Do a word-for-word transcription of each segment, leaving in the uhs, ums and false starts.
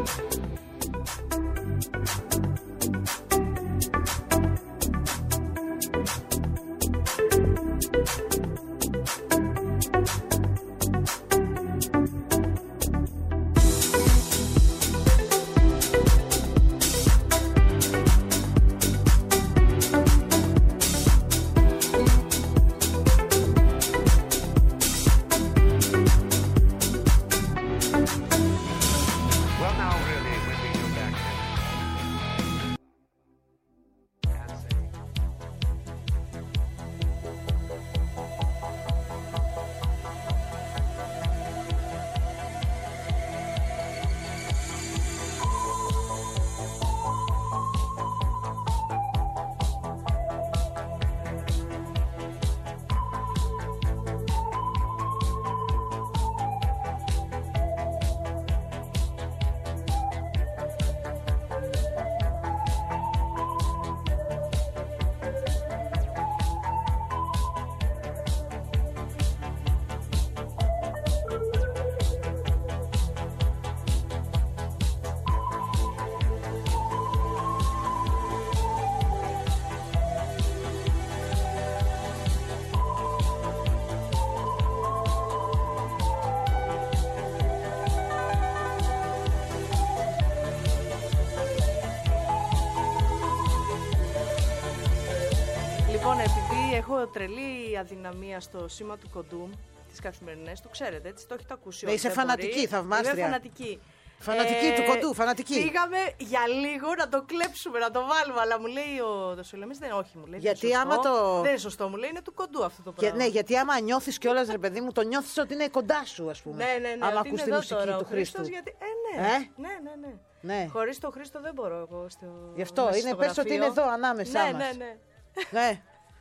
Λοιπόν, επειδή έχω τρελή αδυναμία στο σήμα του κοντού, τις καθημερινές, το ξέρετε, έτσι, το έχετε ακούσει. Ναι, είσαι φανατική, μπορεί. Θαυμάστρια. Είμαι φανατική. Φανατική ε, του κοντού, φανατική. Πήγαμε για λίγο να το κλέψουμε, να το βάλουμε, αλλά μου λέει ο δοσολεμής, δεν, όχι, μου λέει. Γιατί δεν άμα το. Δεν είναι σωστό, μου λέει, είναι του κοντού αυτό το πράγμα. Για, ναι, γιατί άμα νιώθεις κιόλας, ρε παιδί μου, το νιώθεις ότι είναι κοντά σου, ας πούμε. Ναι, ναι, ναι. Άμα ακούς τη μουσική τώρα, του Χρήστου. Γιατί... Ε, ναι. Ε? ναι, ναι, ναι. ναι. Χωρίς τον Χρήστο δεν μπορώ εγώ. Στο... Γι' αυτό είναι, πες ότι είναι εδώ ανάμεσά ναι, μας. Ναι, ναι, ναι.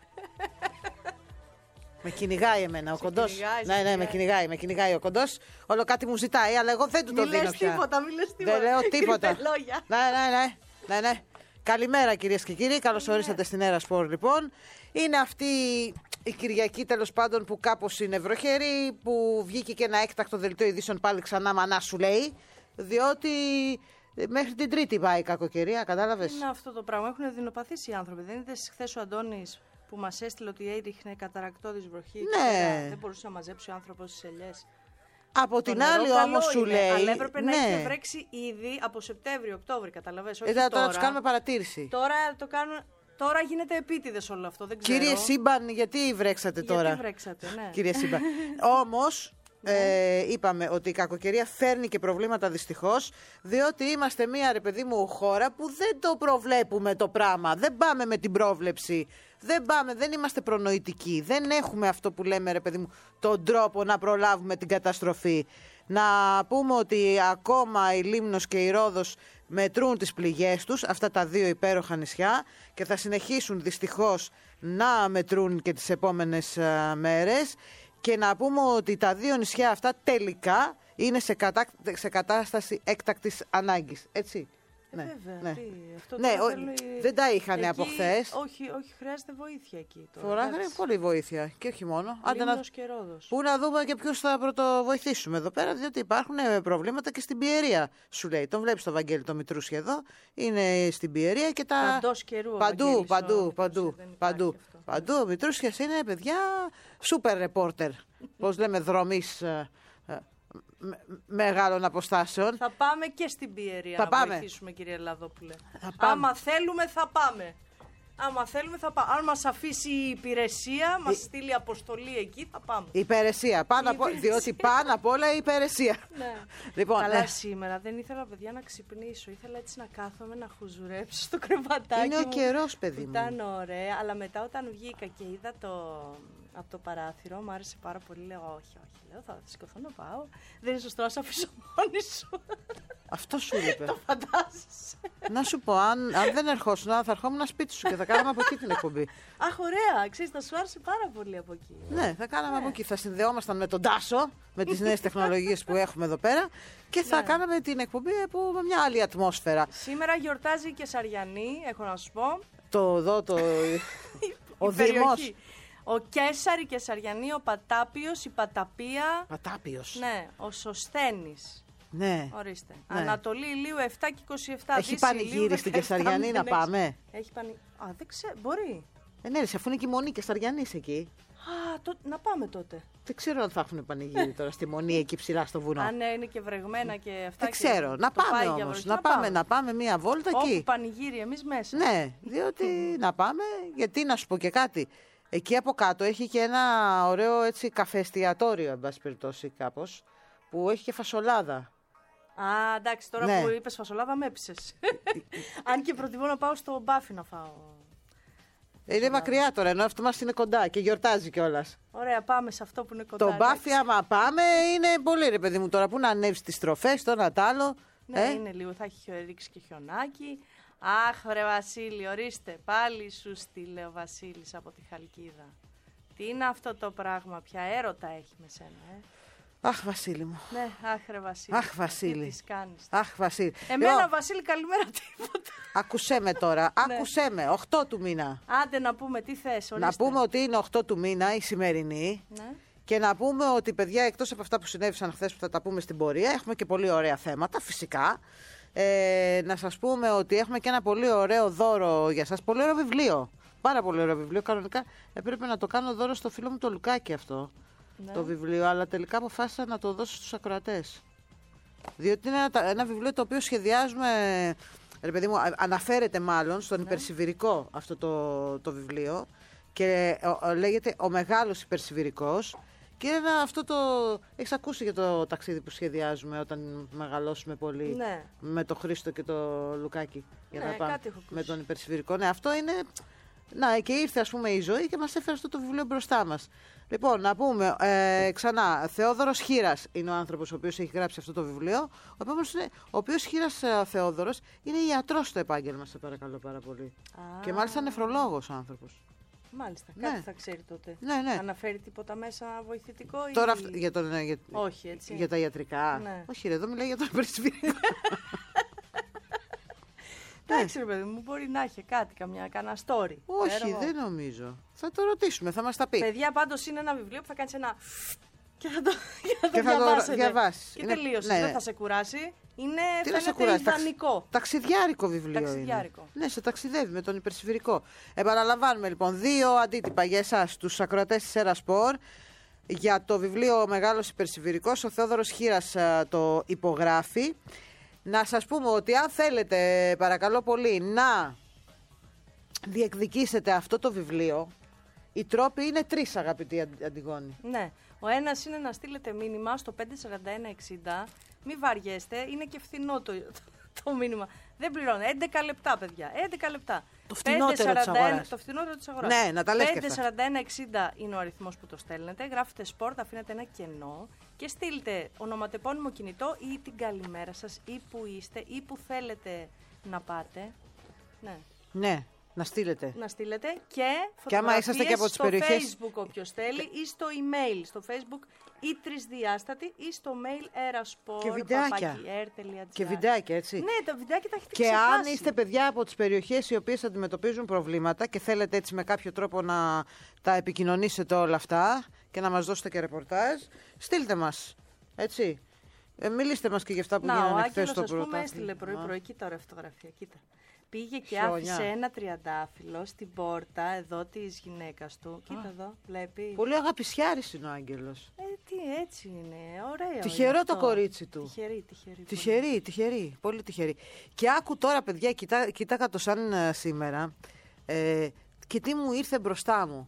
Με κυνηγάει εμένα ο κοντός. Ναι, ναι, με κυνηγάει, με κυνηγάει ο κοντός. Όλο κάτι μου ζητάει, αλλά εγώ δεν του το δίνω πια. Τίποτα, μη λες τίποτα. Δεν λέω τίποτα. Ναι, ναι, ναι, ναι, ναι. Καλημέρα κυρίες και κύριοι, καλώς ορίσατε στην Έρα Σπορ λοιπόν. Είναι αυτή η Κυριακή τέλος πάντων που κάπως είναι βροχερή, που βγήκε και ένα έκτακτο δελτίο ειδήσεων πάλι ξανά μανά σου λέει, διότι μέχρι την Τρίτη πάει η κακοκαιρία, κατάλαβες. Είναι αυτό το πράγμα, έχουν δεινοπαθήσει οι άνθρωποι. Δεν είδες χθες ο Αντώνης που μας έστειλε ότι έριχνε καταρακτώδης βροχή. Ναι. Δεν μπορούσε να μαζέψει ο άνθρωπος στις ελιές. Από την άλλη όμως σου λέει. Αλλά έπρεπε ναι. να είχε βρέξει ήδη από Σεπτέμβριο-Οκτώβριο, καταλαβες. Όχι Εδώ τώρα. να τους κάνουμε παρατήρηση. Τώρα, το κάνουν, τώρα γίνεται επίτηδες όλο αυτό, δεν ξέρω. Κύριε Σύμπαν, γιατί βρέξατε γιατί τώρα. Γιατί βρέξατε, ναι. Κύριε Σύμπαν. Όμως. Ε, είπαμε ότι η κακοκαιρία φέρνει και προβλήματα δυστυχώς, διότι είμαστε μια ρε παιδί μου χώρα που δεν το προβλέπουμε το πράγμα, δεν πάμε με την πρόβλεψη, δεν πάμε, δεν είμαστε προνοητικοί, δεν έχουμε αυτό που λέμε ρε παιδί μου τον τρόπο να προλάβουμε την καταστροφή. Να πούμε ότι ακόμα η Λίμνος και η Ρόδος μετρούν τις πληγές τους, αυτά τα δύο υπέροχα νησιά, και θα συνεχίσουν δυστυχώς να μετρούν και τις επόμενες α, μέρες. Και να πούμε ότι τα δύο νησιά αυτά τελικά είναι σε, κατά... σε κατάσταση έκτακτης ανάγκης. Έτσι. Ε, ναι, βέβαια. ναι. Τι, αυτό ναι ο... θέλει... δεν τα είχαν εκεί... από χθες. Όχι, όχι, χρειάζεται βοήθεια εκεί. Φοράγανε πολύ βοήθεια. Και όχι μόνο. Λίμνος να... και Ρόδος. Πού να δούμε και ποιους θα πρωτοβοηθήσουμε εδώ πέρα, διότι υπάρχουν προβλήματα και στην Πιερία. Σου λέει. Τον βλέπεις το Βαγγέλη το Μητρούσι εδώ. Είναι στην Πιερία και τα. Παντός καιρού. Παντού, παντού, παντού. Παντού. Παντού. Ο Μητρούσιας είναι παιδιά σούπερ ρεπόρτερ. Πώς λέμε, δρομής ε, ε, με, μεγάλων αποστάσεων. Θα πάμε και στην Πιερία θα να πάμε. βοηθήσουμε, κύριε Λαδόπουλε. Άμα θέλουμε θα πάμε. Άμα θέλουμε θα πάμε. Αν μας αφήσει η υπηρεσία, μας η... στείλει αποστολή εκεί, θα πάμε. Η υπηρεσία. Πάνω η υπηρεσία. Διότι πάνω απ' όλα η υπηρεσία. Ναι. Λοιπόν, καλά, ναι. Σήμερα δεν ήθελα, παιδιά, να ξυπνήσω. Ήθελα έτσι να κάθομαι, να χουζουρέψω στο κρεβατάκι. Είναι ο καιρός, παιδί μου. Ήταν ωραία, αλλά μετά όταν βγήκα και είδα το... από το παράθυρο, μου άρεσε πάρα πολύ. Λέω, όχι, όχι. Λέω, θα σηκωθώ να πάω. Δεν είναι σωστό να σε αφήσω μόνη σου. Αυτό σου είπε. Το φαντάζεσαι. Να σου πω, αν, αν δεν ερχόσουν, θα ερχόμουν σπίτι σου και θα κάναμε από εκεί την εκπομπή. Αχ, ωραία. Ξέρεις, θα σου άρεσε πάρα πολύ από εκεί. Ναι, θα κάναμε ναι. από εκεί. Θα συνδεόμασταν με τον Τάσο, με τις νέες τεχνολογίες που έχουμε εδώ πέρα και θα ναι. κάναμε την εκπομπή από με μια άλλη ατμόσφαιρα. Σήμερα γιορτάζει η Κεσαριανή, έχω να σου πω. Το εδώ, το. Ο Δήμος. Ο Κέσαρη, η Κεσαριανή, ο Πατάπιος, η Παταπία. Πατάπιος. Ναι, ο Σωσθένης. Ναι. Ορίστε. Ναι. Ανατολή ηλίου επτά και είκοσι επτά. Έχει πανηγύρι στην Κεσαριανή να πάμε. Έχει πανηγύρι. Α, δεν ξέρω. Μπορεί. Ε, ναι, αφού είναι και η Μονή Κεσαριανής εκεί. Α, το... να πάμε τότε. Δεν ξέρω αν θα έχουν πανηγύρι τώρα στη Μονή εκεί ψηλά στο βουνό. Αν ναι, είναι και βρεγμένα και αυτά. Δεν ξέρω. Να πάμε όμως. Να, να πάμε, να πάμε μία βόλτα Όπου εκεί. Όπου πανηγύρι, εμείς μέσα. Ναι, διότι να πάμε, γιατί να σου πω και κάτι. Εκεί από κάτω έχει και ένα ωραίο έτσι καφεεστιατόριο, εν πάση περιπτώσει κάπως, που έχει και φασολάδα. Α, εντάξει, τώρα ναι. που είπες φασολάδα με έψες. Αν και προτιμώ να πάω στο Μπάφι να φάω. Είναι μακριά τώρα, ενώ αυτό μας είναι κοντά και γιορτάζει κιόλας. Ωραία, πάμε σε αυτό που είναι κοντά. Το Μπάφι, άμα πάμε, είναι πολύ ρε παιδί μου τώρα. Πού να ανέβεις τις στροφές, το ένα τ' άλλο. Ναι, ε? είναι λίγο, θα έχει ρίξει και χιονάκι. Αχ, ρε Βασίλη, ορίστε, πάλι σου στείλε ο Βασίλης από τη Χαλκίδα. Τι είναι αυτό το πράγμα, ποια έρωτα έχει με σένα, ε. Αχ, Βασίλη μου. Ναι, αχ, ρε Βασίλη. Αχ, Βασίλη. Τι τις κάνεις. Αχ, Βασίλη. Εμένα, Εγώ... Βασίλη, καλημέρα τίποτα. Ακούσέ με τώρα, άκουσέ με, οκτώ του μήνα. Άντε να πούμε, τι θες, ορίστε. Να πούμε ότι είναι οκτώ του μήνα η σημερινή. Ναι. Και να πούμε ότι, παιδιά, εκτός από αυτά που συνέβησαν χθες που θα τα πούμε στην πορεία, έχουμε και πολύ ωραία θέματα, φυσικά. Ε, να σας πούμε ότι έχουμε και ένα πολύ ωραίο δώρο για σας. Πολύ ωραίο βιβλίο. Πάρα πολύ ωραίο βιβλίο. Κανονικά έπρεπε να το κάνω δώρο στο φίλο μου το Λουκάκι αυτό. Ναι. Το βιβλίο, αλλά τελικά αποφάσισα να το δώσω στους ακροατές. Διότι είναι ένα, ένα βιβλίο το οποίο σχεδιάζουμε. Ρε παιδί μου, αναφέρεται μάλλον στον ναι. υπερσιβηρικό αυτό το, το βιβλίο. Και ο, ο, λέγεται Ο Μεγάλος Υπερσιβηρικός. Και είναι ένα, αυτό το. Έχεις ακούσει για το ταξίδι που σχεδιάζουμε όταν μεγαλώσουμε πολύ ναι. με τον Χρήστο και το Λουκάκι. Για ναι, να πάμε κάτι έχω ακούσει. με τον υπερσιβηρικό. Ναι, αυτό είναι. Να, και ήρθε ας πούμε η ζωή και μας έφερε αυτό το βιβλίο μπροστά μας. Λοιπόν, να πούμε ε, ξανά, Θεόδωρος Χήρας είναι ο άνθρωπος ο οποίος έχει γράψει αυτό το βιβλίο. Ο, επόμενος είναι, ο οποίος Χήρας ε, Θεόδωρος είναι ιατρός στο επάγγελμα, σε παρακαλώ πάρα πολύ. Α. Και μάλιστα νεφρολόγος ο άνθρωπος. Μάλιστα, ναι. κάτι θα ξέρει τότε. Ναι, ναι. Αναφέρει τίποτα μέσα βοηθητικό ή... Τώρα για, τον, για, όχι, έτσι. για τα ιατρικά. Ναι. Όχι ρε, εδώ μιλάει για τον υπερσιβηρικό. Εντάξει ρε παιδί μου, μπορεί να έχει κάτι, καμιά, κανένα story. Όχι, δεν νομίζω. Θα το ρωτήσουμε, θα μας τα πει. Παιδιά, πάντως είναι ένα βιβλίο που θα κάνεις ένα... και θα το, και θα το, θα το διαβάσεις. Και είναι... τελείωσε, ναι, δεν θα σε κουράσει. Είναι, τι φαίνεται ιδανικό. Ταξιδιάρικο βιβλίο Ταξιδιάρικο. Είναι. Ναι, σε ταξιδεύει με τον υπερσιβηρικό. Επαναλαμβάνουμε λοιπόν δύο αντίτυπα για εσάς, τους ακροατές της Ερασπορ. Για το βιβλίο Ο Μεγάλος Υπερσιβηρικός, ο Θεόδωρος Χήρας το υπογράφει. Να σας πούμε ότι αν θέλετε, παρακαλώ πολύ, να διεκδικήσετε αυτό το βιβλίο, οι τρόποι είναι τρεις, αγαπητοί Αντιγόνη. Ναι. Ο ένας είναι να στείλετε μήνυμα στο πέντε τέσσερα ένα εξήντα. Μην βαριέστε, είναι και φθηνό το, το, το μήνυμα. Δεν πληρώνει. έντεκα λεπτά, παιδιά. έντεκα λεπτά. Το φθηνότερο της αγοράς. Το φθηνότερο της αγοράς. Ναι, να τα λες και πέντε τέσσερα ένα εξήντα είναι ο αριθμός που το στέλνετε. Γράφετε sport, αφήνετε ένα κενό και στείλτε ονοματεπώνυμο κινητό ή την καλημέρα σας ή που είστε ή που θέλετε να πάτε. Ναι. Ναι. Να στείλετε. Να στείλετε και και άμα είσαστε και από τις στο περιοχές... Facebook όποιος θέλει ή στο email στο Facebook ή τρισδιάστατη ή στο mail eraspor και βιντεάκια. Και βιντεάκια, έτσι. Ναι, τα βιντεάκια τα έχετε και ξεχάσει. Αν είστε παιδιά από τις περιοχές οι οποίες αντιμετωπίζουν προβλήματα και θέλετε έτσι με κάποιο τρόπο να τα επικοινωνήσετε όλα αυτά και να μας δώσετε και ρεπορτάζ, στείλτε μας, έτσι. Ε, μιλήστε μας και για αυτά που να, γίνανε χθες στο πρωτάθλημα. Να, ο Άγγελος, ας πούμε, έστειλε πρωί-πρωί, κοίτα ωραία φωτογραφία, κοίτα. Πήγε και Χιόνια. άφησε ένα τριαντάφυλλο στην πόρτα εδώ της γυναίκας του. Α. Κοίτα εδώ, βλέπει. Πολύ αγαπησιάρης είναι ο Άγγελος. Ε, τι έτσι είναι, ωραίο. Τυχερό το κορίτσι του. Τυχερή, τυχερή. Τυχερή, πολύ. τυχερή, πολύ τυχερή. Και άκου τώρα, παιδιά, κοιτά, κοίταγα το σαν uh, σήμερα ε, και τι μου ήρθε μπροστά μου.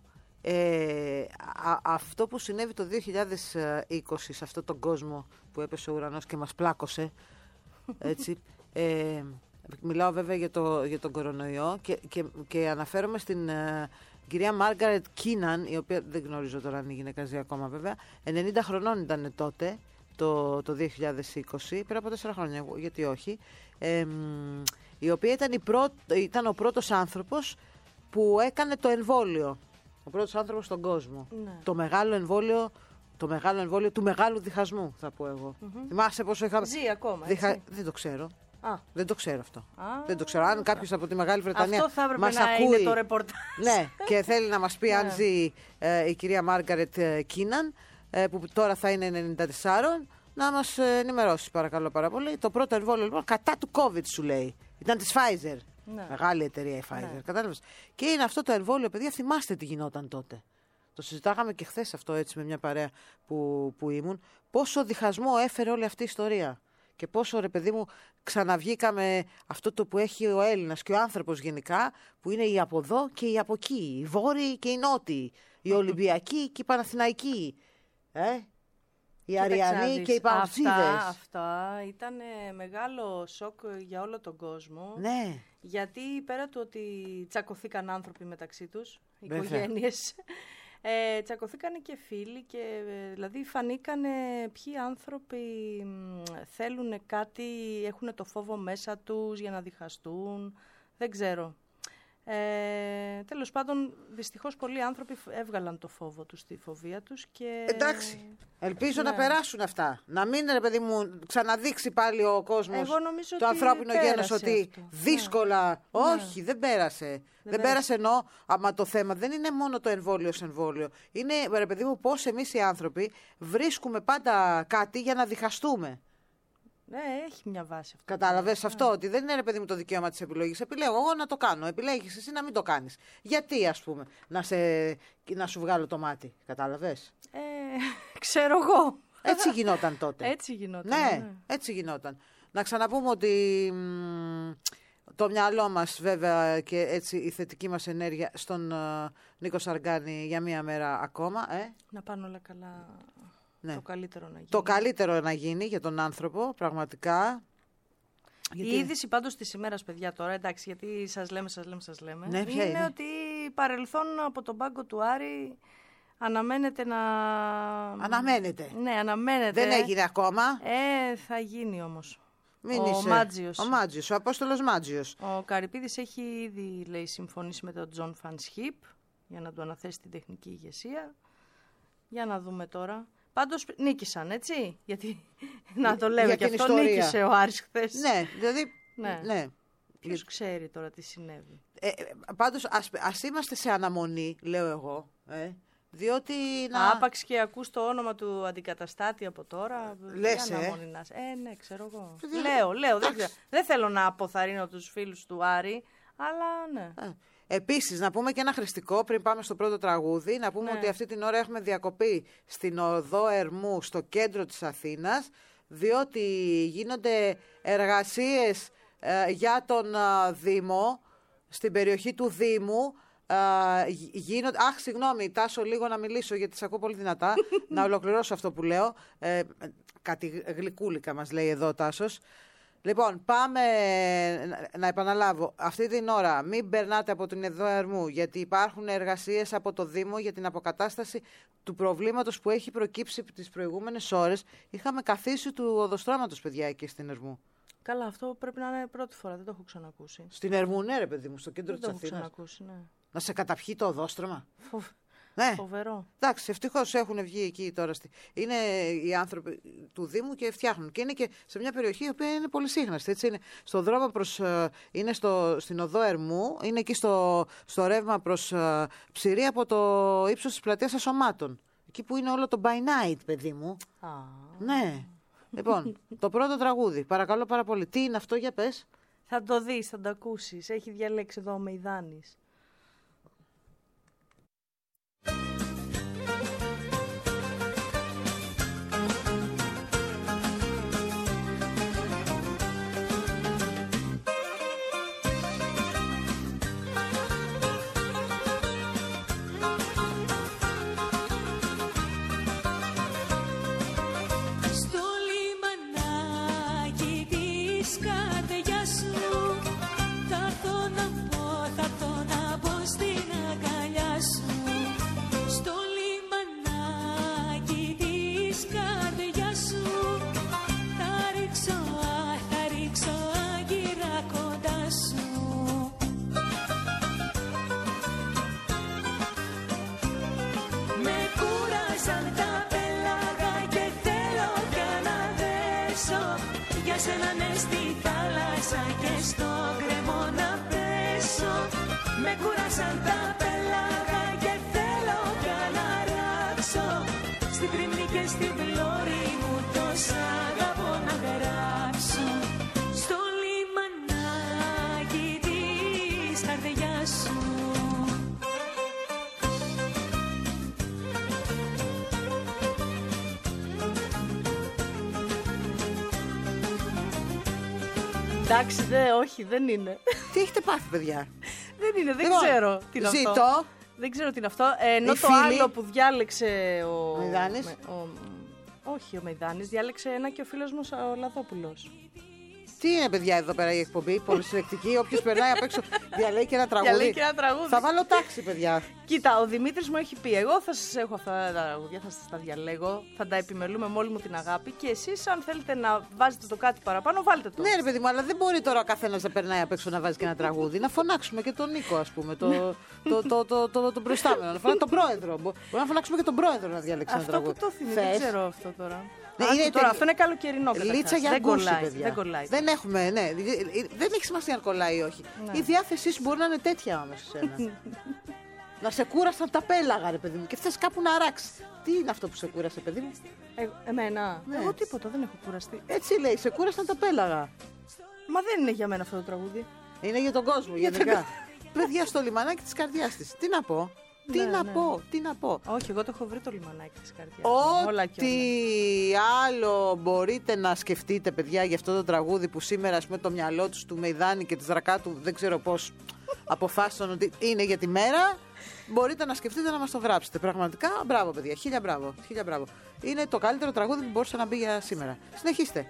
Ε, α, αυτό που συνέβη το δύο χιλιάδες είκοσι σε αυτόν τον κόσμο που έπεσε ο ουρανός και μας πλάκωσε, έτσι, ε, μιλάω βέβαια για, το, για τον κορονοϊό και, και, και αναφέρομαι στην uh, κυρία Μάργαρετ Κίναν, η οποία δεν γνωρίζω τώρα αν είναι γυναικαζή ακόμα βέβαια, ενενήντα χρονών ήταν τότε, το, το δύο χιλιάδες είκοσι, πριν από τέσσερα χρόνια, γιατί όχι, ε, η οποία ήταν, η πρω, ήταν ο πρώτος άνθρωπος που έκανε το εμβόλιο. Ο πρώτος άνθρωπος στον κόσμο. Ναι. Το μεγάλο εμβόλιο, το μεγάλο εμβόλιο του μεγάλου διχασμού, θα πω εγώ. Mm-hmm. Θυμάσαι πόσο είχαμε... Ζει ακόμα, Διχα... Δεν το ξέρω. Α. Δεν το ξέρω αυτό. Α, δεν το ξέρω. Αν κάποιος από τη Μεγάλη Βρετανία αυτό θα έπρεπε μας να ακούει, είναι το ρεπορτάζ. Ναι, και θέλει να μας πει αν ζει ε, η κυρία Μάργαρετ Κίναν, ε, που τώρα θα είναι ενενήντα τέσσερα, να μας ενημερώσεις παρακαλώ πάρα πολύ. Το πρώτο εμβόλιο λοιπόν κατά του COVID σου λέει. Ήταν της Pfizer. Ναι. Μεγάλη εταιρεία η Pfizer. Ναι. Κατάλαβες. Και είναι αυτό το εμβόλιο, παιδιά, θυμάστε τι γινόταν τότε. Το συζητάγαμε και χθες αυτό έτσι με μια παρέα που, που ήμουν. Πόσο διχασμό έφερε όλη αυτή η ιστορία. Και πόσο, ρε παιδί μου, ξαναβγήκαμε αυτό το που έχει ο Έλληνας και ο άνθρωπος γενικά, που είναι οι από εδώ και οι από εκεί. Οι βόρειοι και οι νότιοι. Οι Ολυμπιακοί και οι Παναθηναϊκοί. Ε? Οι Αριανοί και οι Παουτζίδες. Αυτά, αυτά ήταν μεγάλο σοκ για όλο τον κόσμο. Ναι. Γιατί πέρα του ότι τσακωθήκαν άνθρωποι μεταξύ τους, οικογένειες, ε, τσακωθήκαν και φίλοι και δηλαδή φανήκανε ποιοι άνθρωποι θέλουν κάτι, έχουν το φόβο μέσα τους για να διχαστούν, δεν ξέρω. Ε, τέλος πάντων, δυστυχώς πολλοί άνθρωποι έβγαλαν το φόβο τους, τη φοβία τους και... Εντάξει, ελπίζω ναι. να περάσουν αυτά. Να μην, ρε παιδί μου, ξαναδείξει πάλι ο κόσμος, το ανθρώπινο γένος, ότι αυτό. δύσκολα... Ναι. Όχι, δεν πέρασε. Δεν, δεν πέρασε, πέρασε ενώ, άμα το θέμα δεν είναι μόνο το εμβόλιο ως εμβόλιο. Είναι, ρε παιδί μου, πώς εμείς οι άνθρωποι βρίσκουμε πάντα κάτι για να διχαστούμε. Ναι, έχει μια βάση αυτό. Κατάλαβες ναι. αυτό, ότι δεν είναι, ρε παιδί μου, το δικαίωμα της επιλογής. Επιλέγω εγώ να το κάνω. Επιλέγεις εσύ να μην το κάνεις. Γιατί, ας πούμε, να, σε, να σου βγάλω το μάτι. Κατάλαβες. Ε, ξέρω εγώ. Έτσι γινόταν τότε. Έτσι γινόταν. Ναι, ναι, έτσι γινόταν. Να ξαναπούμε ότι μ, το μυαλό μας, βέβαια, και έτσι η θετική μας ενέργεια στον uh, Νίκο Σαργκάνη για μία μέρα ακόμα. Ε? Να πάνε όλα καλά. Ναι. Το καλύτερο να γίνει. Το καλύτερο να γίνει για τον άνθρωπο, πραγματικά. Γιατί... Η είδηση πάντως της ημέρας, παιδιά, τώρα, εντάξει, γιατί σας λέμε, σας λέμε, σας λέμε, ναι, είναι, είναι ότι παρελθόν από τον πάγκο του Άρη αναμένεται να... Αναμένεται. Ναι, αναμένεται. Δεν έγινε ακόμα. Ε, θα γίνει όμως. Μην ο είσαι. Μάτζιος. Ο Μάτζιος, ο Απόστολος Μάτζιος. Ο Καρυπίδης έχει ήδη, λέει, συμφωνήσει με τον Τζον Φανσχίπ για να του αναθέσει την τεχνική ηγεσία. Για να δούμε τώρα. Πάντως νίκησαν, έτσι, γιατί να το λέμε και αυτό, ιστορία. Νίκησε ο Άρης χθες. Ναι, δηλαδή, ναι. ναι. Ποιος ξέρει τώρα τι συνέβη. Ε, πάντως ας, ας είμαστε σε αναμονή, λέω εγώ, ε, διότι... Να... Άπαξ και ακούς το όνομα του αντικαταστάτη από τώρα. Λες, ε. Ε, ναι, ξέρω εγώ. Δι... Λέω, λέω, δεν, δεν θέλω να αποθαρρύνω τους φίλους του Άρη, αλλά ναι. Ε. Επίσης, να πούμε και ένα χρηστικό πριν πάμε στο πρώτο τραγούδι. Να πούμε ναι. ότι αυτή την ώρα έχουμε διακοπή στην οδό Ερμού, στο κέντρο της Αθήνας, διότι γίνονται εργασίες ε, για τον ε, Δήμο, στην περιοχή του Δήμου. Ε, γίνονται... Αχ, συγγνώμη, τάσω λίγο να μιλήσω γιατί σε ακούω πολύ δυνατά. Να ολοκληρώσω αυτό που λέω. Ε, κάτι γλυκούλικα μας λέει εδώ ο Τάσος. Λοιπόν, πάμε να επαναλάβω. Αυτή την ώρα μην περνάτε από την οδό Ερμού, γιατί υπάρχουν εργασίες από το Δήμο για την αποκατάσταση του προβλήματος που έχει προκύψει τις προηγούμενες ώρες. Είχαμε καθίσει του οδοστρώματος, παιδιά, εκεί στην Ερμού. Καλά, αυτό πρέπει να είναι πρώτη φορά, δεν το έχω ξανακούσει. Στην Ερμού, ναι, ρε παιδί μου, στο κέντρο της Αθήνας. Δεν το έχω ξανακούσει, ναι. Να σε καταπιεί το οδόστρωμα. Φοβ... Ναι. Φοβερό. Εντάξει, ευτυχώς έχουν βγει εκεί τώρα. Στη... Είναι οι άνθρωποι του Δήμου και φτιάχνουν. Και είναι και σε μια περιοχή η οποία είναι πολύ σύγχραστη. Έτσι είναι στο δρόμο προς. Είναι στο, στην οδό Ερμού, είναι εκεί στο, στο ρεύμα προς uh, Ψηρή από το ύψος της πλατείας Ασωμάτων. Εκεί που είναι όλο το by night, παιδί μου. Α. Ναι. Λοιπόν, το πρώτο τραγούδι. Παρακαλώ πάρα πολύ. Τι είναι αυτό, για πες. Θα το δεις, θα το ακούσεις. Έχει διαλέξει εδώ ο Μεϊδάνης. Στην πλώρη μου τόσα Εντάξει, δε, όχι, δεν είναι. Τι έχετε πάθει, παιδιά? Δεν είναι, δεν Λοιπόν, ξέρω τι είναι ζήτω. αυτό. Δεν ξέρω τι είναι αυτό. Ε, ενώ Οι το φίλοι- άλλο που διάλεξε ο... Μεϊδάνης. με- ο- όχι, ο Μεϊδάνης, διάλεξε ένα και ο φίλος μου ο Λαδόπουλος. Τι είναι, παιδιά, εδώ πέρα η εκπομπή, πολυσυλλεκτική. Όποιος περνάει απ' έξω διαλέγει και ένα τραγούδι. Διαλέγει και ένα τραγούδι. Θα βάλω τάξη, παιδιά. Κοίτα, ο Δημήτρης μου έχει πει: εγώ θα σας έχω αυτά τα τραγούδια, θα σας τα διαλέγω, θα τα επιμελούμε με όλη μου την αγάπη. Και εσείς, αν θέλετε να βάζετε το κάτι παραπάνω, βάλτε το. Ναι, ρε παιδί μου, αλλά δεν μπορεί τώρα ο καθένας να περνάει απ' έξω να βάζει και ένα τραγούδι. Να φωνάξουμε και τον Νίκο, ας πούμε, το, το, το, το, το, το προϊστάμενο. Να φωνάξουμε τον πρόεδρο. Μπορεί να φωνάξουμε και τον πρόεδρο να διαλέξει ένα Αυτό που τραγούδι. το θυμίζει, δεν Θες? ξέρω αυτό τώρα. Ναι, Άκου είναι τώρα, τελει- αυτό είναι καλοκαιρινό καταρχάς. Λίτσα για δεν γκούσι, κολλάει, παιδιά. δεν κολλάει. Δεν έχουμε, ναι. Δεν έχει σημασία αν κολλάει ή όχι. Ναι. Η διάθεσή σου μπορεί να είναι τέτοια όμως εσένα. Να σε κούρασαν τα πέλαγα, ρε παιδί μου, και θες κάπου να αράξει. Τι είναι αυτό που σε κούρασε, παιδί μου? Ε, εμένα. Ναι. Εγώ τίποτα, δεν έχω κουραστεί. Έτσι λέει, σε κούρασαν τα πέλαγα. Μα δεν είναι για μένα αυτό το τραγούδι. Είναι για τον κόσμο, γενικά. Παιδιά, στο λιμανάκι της καρδιάς της. Τι να πω, τι Ναι, να ναι. πω, τι να πω. Όχι, εγώ το έχω βρει το λιμανάκι της καρδιάς. Όλα και Ό,τι όλα. άλλο μπορείτε να σκεφτείτε, παιδιά, για αυτό το τραγούδι που σήμερα, ας πούμε, το μυαλό τους του Μεϊδάνη και της Δρακάτου, δεν ξέρω πώς αποφάσισαν ότι είναι για τη μέρα, μπορείτε να σκεφτείτε να μας το γράψετε. Πραγματικά, μπράβο, παιδιά, χίλια μπράβο, χίλια μπράβο. Είναι το καλύτερο τραγούδι που μπορούσε να μπει για σήμερα. Συνεχίστε.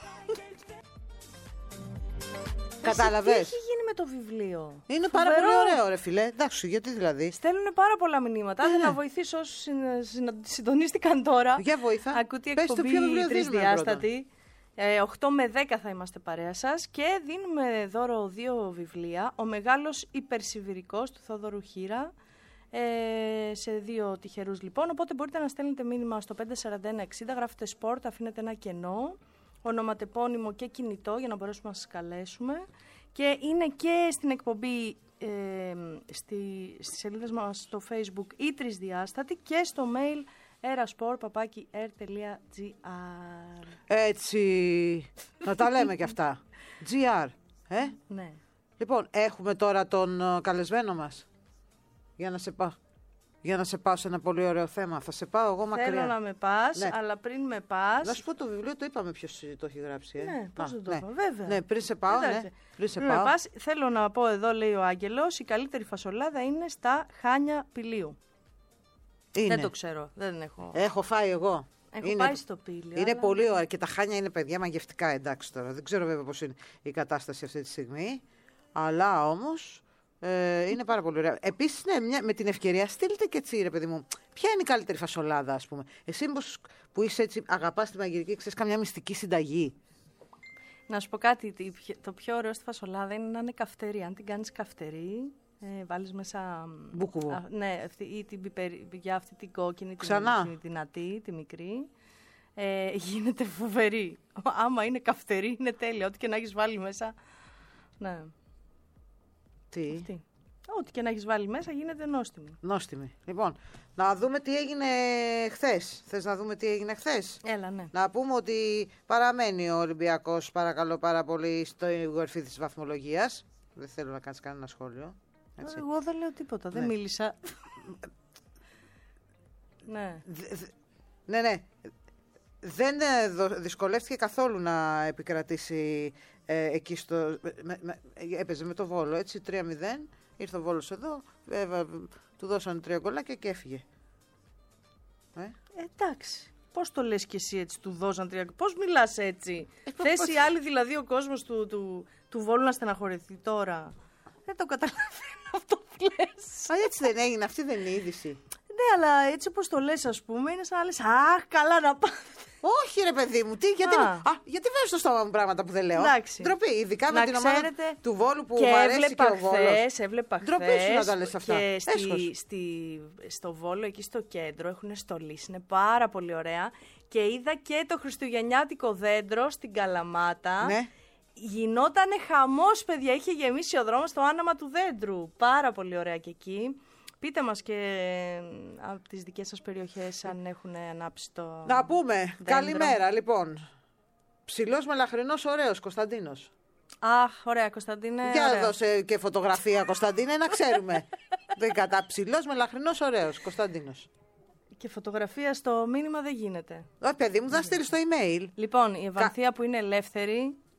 Κατάλαβες. Τι έχει γίνει με το βιβλίο? Είναι πάρα Φοβερό. πολύ ωραίο, ρε φιλέ. Εντάξει, γιατί δηλαδή. Στέλνουν πάρα πολλά μηνύματα. Άντε να βοηθήσω όσους συν- συνα- συντονίστηκαν τώρα. Για βοήθα. Ακούτε Πες το εκπομπή ποιο βιβλίο δίνουμε τρισδιάστατη. Ε, οκτώ με δέκα θα είμαστε παρέα σας και δίνουμε δώρο δύο βιβλία. Ο Μεγάλος Υπερσιβηρικός του Θόδωρου Χήρα. Ε, σε δύο τυχερούς λοιπόν. Οπότε μπορείτε να στέλνετε μήνυμα στο πέντε τέσσερα ένα εξήντα, γράφετε σπορτ, αφήνετε ένα κενό, ονοματεπώνυμο και κινητό για να μπορέσουμε να σας καλέσουμε. Και είναι και στην εκπομπή ε, στη, στις σελίδες μας στο Facebook η Τρισδιάστατη και στο mail erasport παπάκι air τελεία gr. Έτσι. Να τα λέμε κι αυτά. τζι αρ. Ε? Ναι. Λοιπόν, έχουμε τώρα τον ε, καλεσμένο μας. Για να σε πάω. Για να σε πάω σε ένα πολύ ωραίο θέμα. Θα σε πάω εγώ μακριά. Θέλω να με πας, Ναι. αλλά πριν με πας... Να σου πω το βιβλίο, το είπαμε ποιος το έχει γράψει. Ε? Ναι, πώς Α, δεν το ναι. είπα, βέβαια. Ναι, πριν σε πάω, Εντάξει. ναι. Πριν σε Πριν με πάω. πας, θέλω να πω εδώ, λέει ο Άγγελος, η καλύτερη φασολάδα είναι στα Χάνια Πηλίου. Είναι. Δεν το ξέρω, δεν έχω... Έχω φάει εγώ. Έχω είναι, πάει στο Πήλιο. Είναι αλλά- πολύ ωραία και τα Χάνια είναι παιδιά μαγευτικά, εντάξει τώρα. Δεν ξέρω βέβαια πώς είναι η κατάσταση αυτή τη στιγμή. Αλλά όμως ε, είναι πάρα πολύ ωραία. Επίσης, ναι, μια, με την ευκαιρία στείλτε και έτσι, ρε παιδί μου, ποια είναι η καλύτερη φασολάδα, ας πούμε. Εσύ μήπως που είσαι έτσι, αγαπάς τη μαγειρική, ξέρεις καμιά μυστική συνταγή. Να σου πω κάτι, τι πιο- το πιο ωραίο στη φασολάδα είναι να είναι καυτερή. Αν την κάνεις καυτερή, ε, βάλεις μέσα... Μπούκουβο. α, ναι, αυτή, ή την πιπεριά, αυτή την κόκκινη, Ξανά. την, την δυνατή, τη μικρή. Ε, γίνεται φοβερή. Άμα είναι καυτερή, είναι τέλεια. Ό,τι και να έχεις βάλει μέσα... Ναι, Τι. αυτή. Ό,τι και να έχεις βάλει μέσα γίνεται νόστιμη. Νόστιμη. Λοιπόν, να δούμε τι έγινε χθες. Θες να δούμε τι έγινε χθες. Έλα, ναι. Να πούμε ότι παραμένει ο Ολυμπιακός, παρακαλώ πάρα πολύ, στο κορυφή της βαθμολογίας. Δεν θέλω να κάνεις κανένα σχόλιο. Έτσι. Εγώ δεν λέω τίποτα, δεν Ναι. μίλησα. Ναι. Δε- δε- ναι, ναι. Δεν ε, δο- δυσκολεύτηκε καθόλου να επικρατήσει ε, εκεί στο... με- με- έπαιζε με το Βόλο, έτσι, τρία μηδέν. Ήρθε ο Βόλος εδώ, ε, βα- του δώσανε τρία γκολάκια και έφυγε. Ε? Εντάξει. Πώς το λες κι εσύ έτσι, του δώσαν τρία... Πώς μιλάς έτσι. Ε, Θες πώς- οι άλλοι δηλαδή ο κόσμος του, του, του Βόλου να στεναχωρηθεί τώρα. Δεν το καταλαβαίνω αυτό που λες. Α, έτσι δεν έγινε, αυτή δεν είναι η είδηση. Ναι, αλλά έτσι όπως το λες ας πούμε, είναι σαν να λες αχ, καλά να πάτε. Όχι ρε παιδί μου, τι, γιατί, Α. α, γιατί βάζεις στο στόμα μου πράγματα που δεν λέω. Εντάξει. Ντροπή, ειδικά Να με την ομάδα ξέρετε, του Βόλου που και μου αρέσει έβλεπα και ο Βόλος. χθες, έβλεπα Ντροπή χθες σου να τα λες αυτά. και στη, Έσχος. στη, στο Βόλο, εκεί στο κέντρο, έχουν στολίσει, είναι πάρα πολύ ωραία. Και είδα και το χριστουγεννιάτικο δέντρο στην Καλαμάτα. Ναι. Γινότανε χαμός, παιδιά, είχε γεμίσει ο δρόμος στο άναμα του δέντρου. Πάρα πολύ ωραία και εκεί. Πείτε μας και από τις δικές σας περιοχές αν έχουν ανάψει το Να πούμε, δέντρο. καλημέρα λοιπόν. Ψηλός μελαχρινός ωραίος, Κωνσταντίνος. Αχ, ωραία, Κωνσταντίνε. Για ωραία. δώσε και φωτογραφία, Κωνσταντίνε, να ξέρουμε. Δεν κατά ψηλός μελαχρινός ωραίος, Κωνσταντίνος. Και φωτογραφία στο μήνυμα δεν γίνεται. Ω, παιδί μου, θα στείλει το email. Λοιπόν, η Ευανθία που είναι ελεύθερη,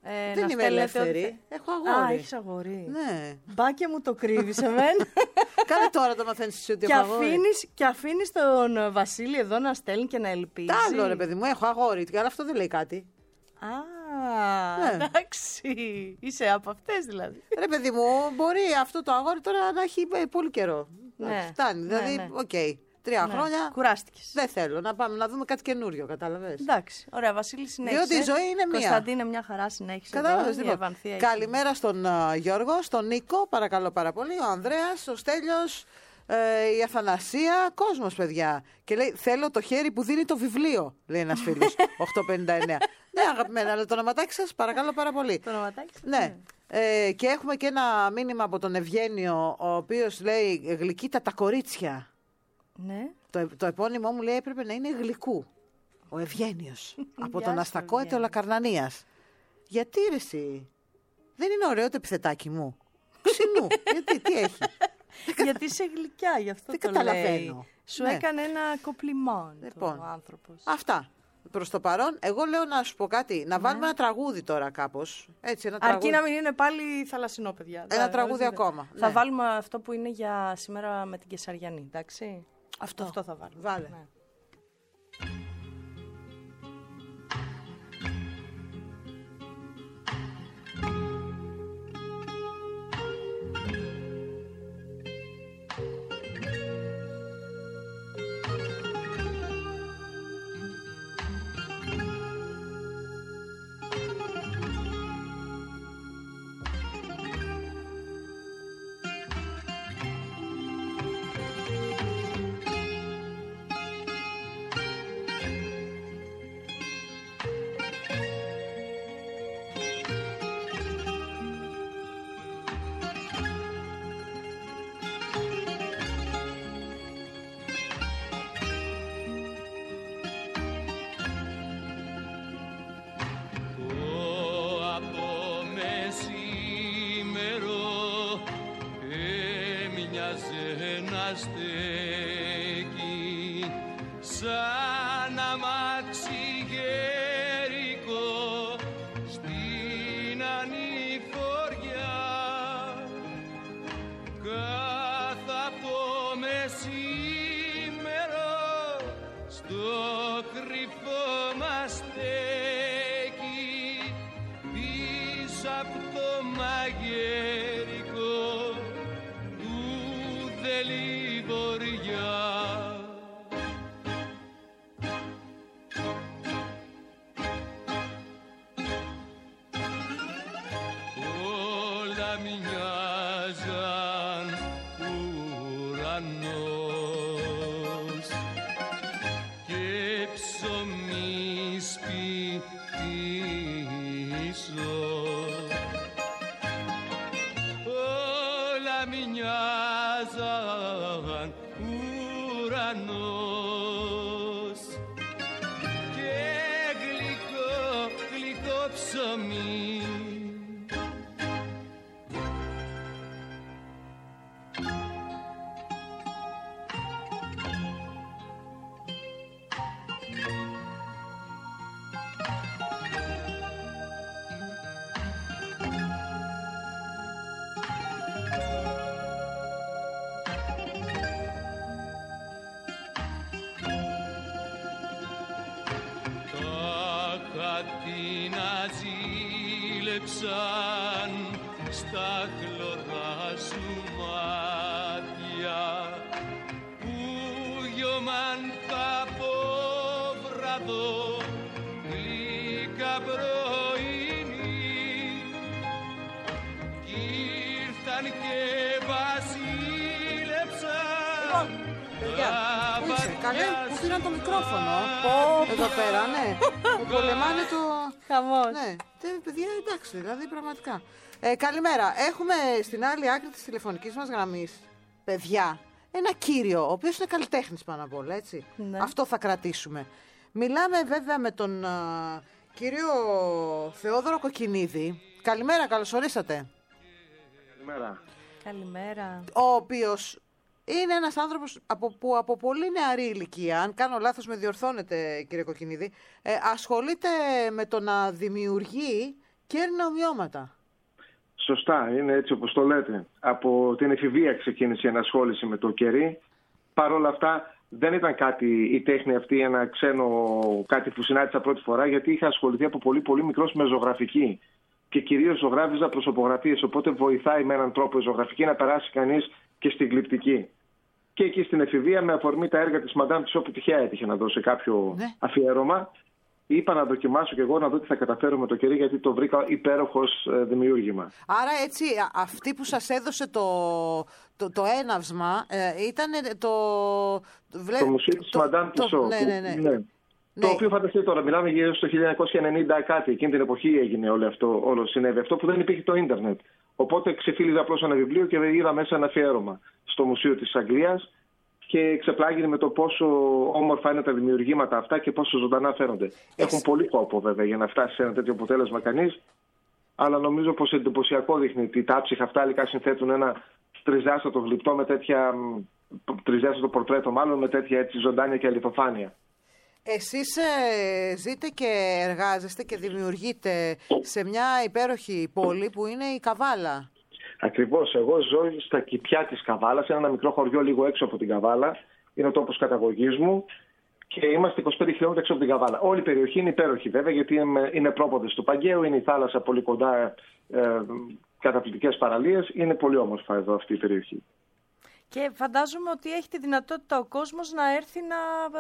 Ε, Δεν να είμαι στέλνετε ελεύθερη. ό,τι- Έχω αγόρι. Α, έχεις αγόρι. Ναι. Μπα και μου το κρύβεις εμένα. Κάνε τώρα το μαθαίνεις εσύ ότι και, έχω αγόρι. αφήνεις, και αφήνεις τον Βασίλη εδώ να στέλνει και να ελπίζει. Τα άλλο ρε παιδί μου, έχω αγόρι. Αλλά αυτό δεν λέει κάτι. Α, Ναι. εντάξει. Είσαι από αυτές δηλαδή. Ρε παιδί μου, μπορεί αυτό το αγόρι τώρα να έχει ε, πολύ καιρό. Ναι. Φτάνει. Ναι, Δηλαδή, ναι. οκ. Τρία Ναι. χρόνια. Κουράστηκες. Δεν θέλω να πάμε να δούμε κάτι καινούριο, κατάλαβες. Εντάξει. Ωραία, Βασίλη, συνέχισε. Διότι η ζωή είναι μία. Κωνσταντίνε, μια χαρά συνέχισε. Κατάλαβες, εδώ, η λοιπόν. Ευανθία έχει- Καλημέρα στον uh, Γιώργο, στον Νίκο, παρακαλώ πάρα πολύ, ο Ανδρέας, ο Στέλιος, ε, η Αθανασία, κόσμος παιδιά. Και λέει, θέλω το χέρι που δίνει το βιβλίο, λέει ένας φίλος, οκτακόσια πενήντα εννέα. Ναι, αγαπημένα, αλλά το ονοματάκι σας, παρακαλώ πάρα πολύ. Το ονοματάκι σας, Ναι. Ε, και έχουμε και ένα μήνυμα από τον Ευγένιο, ο οποίος λέει, γλυκύτα τα κορίτσια. Ναι. Το, το επώνυμό μου λέει έπρεπε να είναι γλυκού. Ο Ευγένιος. από Γεια τον σου, Αστακό Ευγένιο. Λακαρνανίας. Γιατί ρε εσύ. Δεν είναι ωραίο το επιθετάκι μου. Ξινού. Γιατί, τι έχει. Γιατί είσαι γλυκιά, γι' αυτό Δεν το καταλαβαίνω. λέει. Σου Ναι. έκανε ένα κοπλιμόν Λοιπόν. ο άνθρωπος. Αυτά. Προς το παρόν, εγώ λέω να σου πω κάτι. Να βάλουμε ένα τραγούδι τώρα κάπως. Έτσι, ένα Αρκεί τραγούδι. να μην είναι πάλι θαλασσινό, παιδιά. Ένα Θα- τραγούδι θα- ακόμα, Θα ναι. βάλουμε αυτό που είναι για σήμερα με την Κεσαριανή, εντάξει. Αυτό. Αυτό θα βάλουμε. Βάλε. Ναι. στέκει σαν αμάξι γέρικο στην ανηφοριά. Κάθε από μεσήμερο στο κρυφό μας στέκει πίσω από το μαγέρικο του Δελιβοριά. Όλα μοιάζαν ουρανός και ψωμί σπιτίσω. Όλα μοιάζαν ουρανός και γλυκό, γλυκό ψωμί. Τα χατίνα ζήλεψαν στα χλωρά σου μάτια που γιωμάν τα απόβραδο γλυκά πρωινή κι ήρθαν και βασίλεψαν. Παιδιά, πού είσαι, καλέ, που πήραν το μικρόφωνο. Πω, Εδώ πέρα, ναι. Που πολεμάνε το... χαμός. Ναι, τε- παιδιά, εντάξει, δηλαδή πραγματικά. Ε, καλημέρα. Έχουμε στην άλλη άκρη της τηλεφωνικής μας γραμμής, παιδιά, ένα κύριο, ο οποίος είναι καλλιτέχνης πάνω απ' όλα, έτσι. Ναι. Αυτό θα κρατήσουμε. Μιλάμε βέβαια με τον α, κύριο Θεόδωρο Κοκκινίδη. Καλημέρα, καλώς ορίσατε. Καλημέρα. Καλημέρα. Ο οποίος είναι ένας άνθρωπος από, που από πολύ νεαρή ηλικία, αν κάνω λάθος με διορθώνετε κύριε Κοκκινίδη, ε, ασχολείται με το να δημιουργεί Κέρνα ομοιώματα. Σωστά, είναι έτσι όπως το λέτε. Από την εφηβεία ξεκίνησε η ενασχόληση με το κερί. Παρ' όλα αυτά δεν ήταν κάτι η τέχνη αυτή ένα ξένο κάτι που συνάντησα πρώτη φορά, γιατί είχα ασχοληθεί από πολύ πολύ μικρός με ζωγραφική. Και κυρίως ζωγράφιζα προσωπογραφίες, οπότε βοηθάει με έναν τρόπο η ζωγραφική να περάσει κανείς και στην γλυπτική. Και εκεί στην εφηβεία, με αφορμή τα έργα της Μαντάμ της, όπου τυχαία έτυχε να δώσει κάποιο ναι. αφιέρωμα, είπα να δοκιμάσω και εγώ να δω τι θα καταφέρω με το κερί, γιατί το βρήκα υπέροχος δημιούργημα. Άρα έτσι, αυτή που σας έδωσε το, το, το έναυσμα ε, ήταν το... Βλέ... Το μουσείο της Μαντάμ Τισό. Ναι, ναι, ναι. ναι. Ναι. Το οποίο φανταστείτε τώρα, μιλάμε γύρω στο χίλια εννιακόσια ενενήντα κάτι, εκείνη την εποχή έγινε όλο αυτό, όλο συνέβη αυτό, που δεν υπήρχε το ίντερνετ. Οπότε ξεφύλιζα απλώς ένα βιβλίο και είδα μέσα ένα αφιέρωμα στο Μουσείο της Αγγλίας και ξεπλάγινε με το πόσο όμορφα είναι τα δημιουργήματα αυτά και πόσο ζωντανά φαίνονται. Εσύ... Έχουν πολύ κόπο βέβαια για να φτάσει σε ένα τέτοιο αποτέλεσμα κανείς, αλλά νομίζω πως εντυπωσιακό δείχνει ότι τα άψυχα αυτά υλικά συνθέτουν ένα τριζάστατο γλυπτό με τέτοια, τριζάστατο πορτρέτο μάλλον με τέτοια έτσι ζωντάνια και αληθοφάνεια. Εσείς ε, ζείτε και εργάζεστε και δημιουργείτε σε μια υπέροχη πόλη που είναι η Καβάλα. Ακριβώς. Εγώ ζω στα Κηπιά της Καβάλας, σε ένα μικρό χωριό λίγο έξω από την Καβάλα. Είναι ο τόπος καταγωγής μου και είμαστε είκοσι πέντε χιλιόμετρα έξω από την Καβάλα. Όλη η περιοχή είναι υπέροχη βέβαια, γιατί είναι πρόποδες του Παγκαίου, είναι η θάλασσα πολύ κοντά, ε, καταπληκτικές παραλίες. Είναι πολύ όμορφα εδώ αυτή η περιοχή. Και φαντάζομαι ότι έχει τη δυνατότητα ο κόσμος να έρθει να,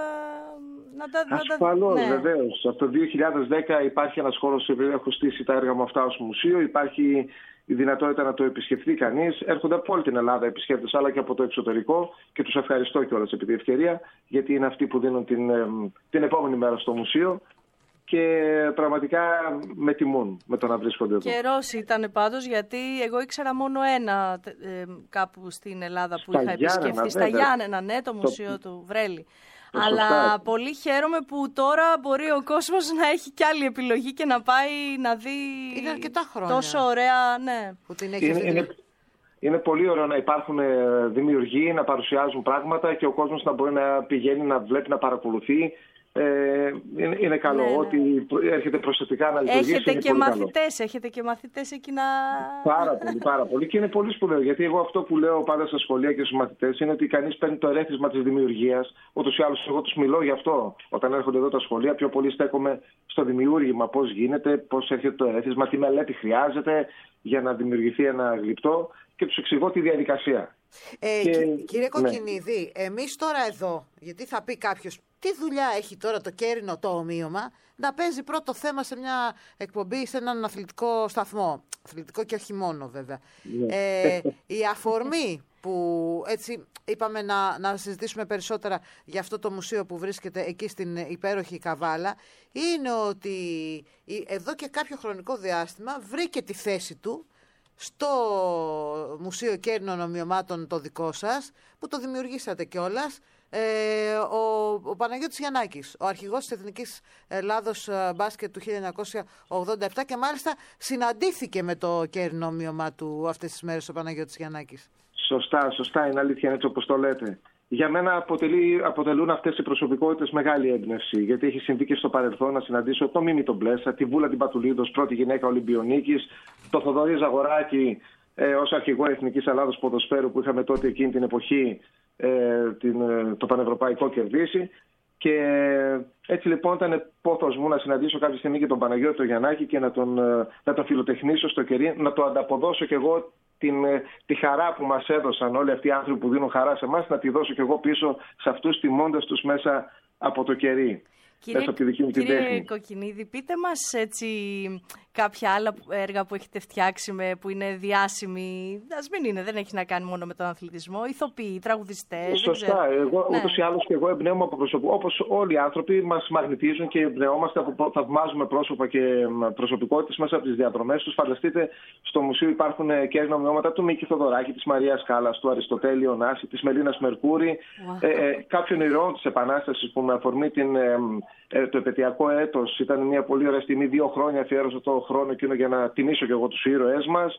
να τα... Ασφαλώς, ναι. βεβαίως. Από το δύο χιλιάδες δέκα υπάρχει ένας χώρος που έχω στήσει τα έργα μου αυτά ως μουσείο. Υπάρχει η δυνατότητα να το επισκεφθεί κανείς. Έρχονται από όλη την Ελλάδα επισκέπτες, αλλά και από το εξωτερικό. Και τους ευχαριστώ κιόλας επί τη ευκαιρία, γιατί είναι αυτοί που δίνουν την, την επόμενη μέρα στο μουσείο. Και πραγματικά με τιμούν με το να βρίσκονται εδώ. Καιρός ήταν πάντως, γιατί εγώ ήξερα μόνο ένα ε, κάπου στην Ελλάδα που στα είχα Γιάννενα, επισκεφθεί. Βέβαια. Στα Γιάννενα, ναι, το μουσείο το... του Βρέλη. Το Αλλά σωστά. πολύ χαίρομαι που τώρα μπορεί ο κόσμος να έχει κι άλλη επιλογή και να πάει να δει. Είναι αρκετά χρόνια. Τόσο ωραία, ναι. Που την έχει είναι, είναι, είναι πολύ ωραίο να υπάρχουν δημιουργοί, να παρουσιάζουν πράγματα και ο κόσμος να μπορεί να πηγαίνει, να βλέπει, να παρακολουθεί. Ε, είναι, είναι καλό. Ναι, ναι. Ότι έρχεται προσεκτικά να λειτουργήσει. Έχετε είναι και πολύ μαθητές, καλό. έχετε και μαθητές εκεί να... Πάρα πολύ, πάρα πολύ. Και είναι πολύ σπουδαίο. Γιατί εγώ αυτό που λέω πάντα στα σχολεία και στους μαθητές είναι ότι κανείς παίρνει το ερέθισμα της δημιουργίας. Ούτως ή άλλως εγώ τους μιλώ γι' αυτό. Όταν έρχονται εδώ τα σχολεία, πιο πολύ στέκομαι στο δημιούργημα. Πώς γίνεται, πώς έρχεται το ερέθισμα, τι μελέτη χρειάζεται για να δημιουργηθεί ένα γλυπτό και τους εξηγώ τη διαδικασία. Ε, και, κύριε Κοκκινίδη, ναι. Εμείς τώρα εδώ, γιατί θα πει κάποιος, τι δουλειά έχει τώρα το κέρινο το ομοίωμα να παίζει πρώτο θέμα σε μια εκπομπή, σε έναν αθλητικό σταθμό. Αθλητικό και όχι μόνο βέβαια. Ναι. Ε, η αφορμή που έτσι είπαμε να, να συζητήσουμε περισσότερα για αυτό το μουσείο που βρίσκεται εκεί στην υπέροχη Καβάλα, είναι ότι εδώ και κάποιο χρονικό διάστημα βρήκε τη θέση του στο Μουσείο Κέρινων Ομοιωμάτων το δικό σας, που το δημιουργήσατε κιόλας, ε, ο, ο Παναγιώτης Γιαννάκης, ο αρχηγός της Εθνικής Ελλάδος Μπάσκετ του χίλια εννιακόσια ογδόντα επτά, και μάλιστα συναντήθηκε με το κέρινο ομοίωμά του αυτές τις μέρες ο Παναγιώτης Γιαννάκης. Σωστά, σωστά, είναι αλήθεια, έτσι όπως το λέτε. Για μένα αποτελεί, αποτελούν αυτές οι προσωπικότητες μεγάλη έμπνευση, γιατί έχει συμβεί και στο παρελθόν να συναντήσω το Μίμη τον Μπλέσσα, τη Βούλα την Πατουλίδος, πρώτη γυναίκα Ολυμπιονίκης, το Θοδωρή Ζαγοράκη ε, ως αρχηγό Εθνικής Ελλάδος Ποδοσφαίρου που είχαμε τότε εκείνη την εποχή ε, την, το πανευρωπαϊκό κερδίσει. Και έτσι λοιπόν ήταν πόθος μου να συναντήσω κάποια στιγμή και τον Παναγιώτη τον Γιαννάκη και να τον, να τον φιλοτεχνήσω στο κερί, να το ανταποδώσω κι εγώ την, τη χαρά που μας έδωσαν όλοι αυτοί οι άνθρωποι που δίνουν χαρά σε εμάς, να τη δώσω κι εγώ πίσω σε αυτούς, τιμώντας τους μέσα από το κερί. Κύριε, κύριε Κοκκινίδη, πείτε μας έτσι κάποια άλλα έργα που έχετε φτιάξει με, που είναι διάσημοι. Ας μην είναι, δεν έχει να κάνει μόνο με τον αθλητισμό. Ηθοποιοί, τραγουδιστές. Σωστά. Εγώ, ναι. Ούτως ή άλλως και εγώ εμπνέομαι από προσωπικό. Όπως όλοι οι άνθρωποι μας μαγνητίζουν και εμπνεόμαστε από θαυμάζουμε πρόσωπα και προσωπικότητες μέσα από τις διαδρομές τους. Φανταστείτε, στο μουσείο υπάρχουν κέρνα ομοιώματα του Μίκη Θοδωράκη, της Μαρίας Κάλλας, του Αριστοτέλη Ωνάση, της Μελίνας Μερκούρη, wow. ε, ε, κάποιων ηρώων της Επανάστασης που με αφορμή την. Ε, Ε, το επαιτειακό έτος ήταν μια πολύ ωραία στιγμή. Δύο χρόνια αφιέρωσα το χρόνο εκείνο για να τιμήσω και εγώ τους ήρωές μας.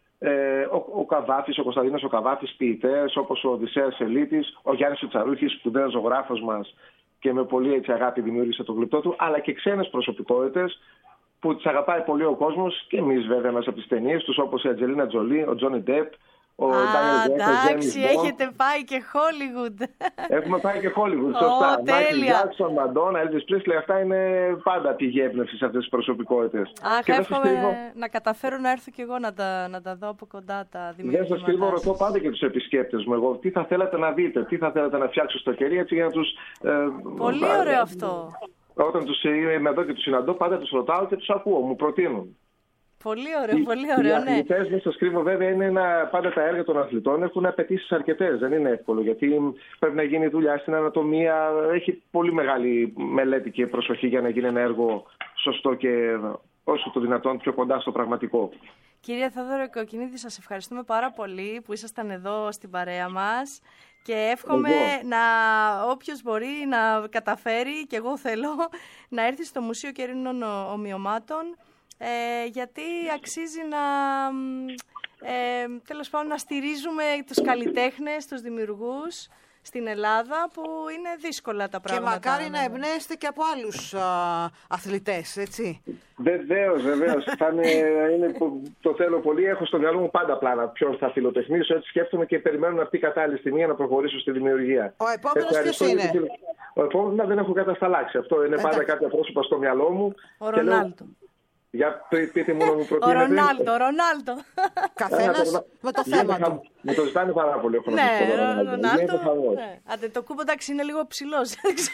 Ε, ο, ο Καβάφης, ο Κωνσταντίνος ο Καβάφης, ποιητές όπως ο Οδυσσέας Ελίτης, ο Γιάννης ο Τσαρούχης, σπουδαίος ζωγράφος μας και με πολύ έτσι αγάπη δημιούργησε το γλυπτό του, αλλά και ξένες προσωπικότητες που τις αγαπάει πολύ ο κόσμος και εμείς βέβαια μέσα από τις ταινίες τους, όπως η Αντζελίνα Τζολί, ο Τζόνι Ντεπ, ο Ντάνιελ Κρέγκ, ο εντάξει, έχετε πάει και Hollywood. Έχουμε πάει και Hollywood, σωστά. Μάικλ Τζάκσον, Μαντόνα, Έλβις Πρίσλι, αυτά είναι πάντα πηγή έμπνευση σε αυτές τις προσωπικότητες. Αχ, εύχομαι κρύβω... να καταφέρω να έρθω και εγώ να τα, να τα δω από κοντά τα δημιουργήματα. Δεν σας κρύβω, ρωτώ πάντα και τους επισκέπτες μου εγώ τι θα θέλατε να δείτε, τι θα θέλατε να φτιάξω στο κερί, έτσι για να τους... Ε, πολύ ε, ωραίο αυτό. Όταν τους είμαι εδώ και τους συναντώ, πάντα τους ρωτάω και τους ακούω, μου προτείνουν. Πολύ ωραίο, πολύ ωραίο, ναι. Οι αθλητές, δεν σας κρύβω, βέβαια, είναι ένα, πάντα τα έργα των αθλητών έχουν απαιτήσεις αρκετές. Δεν είναι εύκολο, γιατί πρέπει να γίνει δουλειά στην ανατομία. Έχει πολύ μεγάλη μελέτη και προσοχή για να γίνει ένα έργο σωστό και όσο το δυνατόν πιο κοντά στο πραγματικό. Κύριε Θεόδωρο Κοκκινίδη, σας ευχαριστούμε πάρα πολύ που ήσασταν εδώ στην παρέα μας. Και εύχομαι εγώ. να όποιος μπορεί να καταφέρει, και εγώ θέλω, να έρθει στο Μουσείο Κερίνων Ομοιωμάτων, ε, γιατί αξίζει να, ε, τέλος πάντων, να στηρίζουμε τους καλλιτέχνες, τους δημιουργούς στην Ελλάδα, που είναι δύσκολα τα πράγματα. Και μακάρι να εμπνέεστε και από άλλους α, αθλητές, έτσι. Βεβαίως, βεβαίως. είναι, το θέλω πολύ. Έχω στο μυαλό μου πάντα πλάνα ποιον θα φιλοτεχνήσω. Έτσι σκέφτομαι και περιμένω αυτή η κατάλληλη στιγμή να προχωρήσω στη δημιουργία. Ο επόμενος ποιος είναι? Ο επόμενος δεν έχω κατασταλάξει. Αυτό είναι Εντάξει. πάντα κάποια πρόσωπα στο μυαλό μου. Ο Ρονάλντο. Για πείτε μου να μου προτείνετε. Ο Ρονάλντο, Ρονάλντο. Καθένας με το θέμα του. Μου το ζητάνε πάρα πολύ. Έχω ναι, Ρονάλντο. Άντε, το κούμπο εντάξει είναι λίγο ψηλός.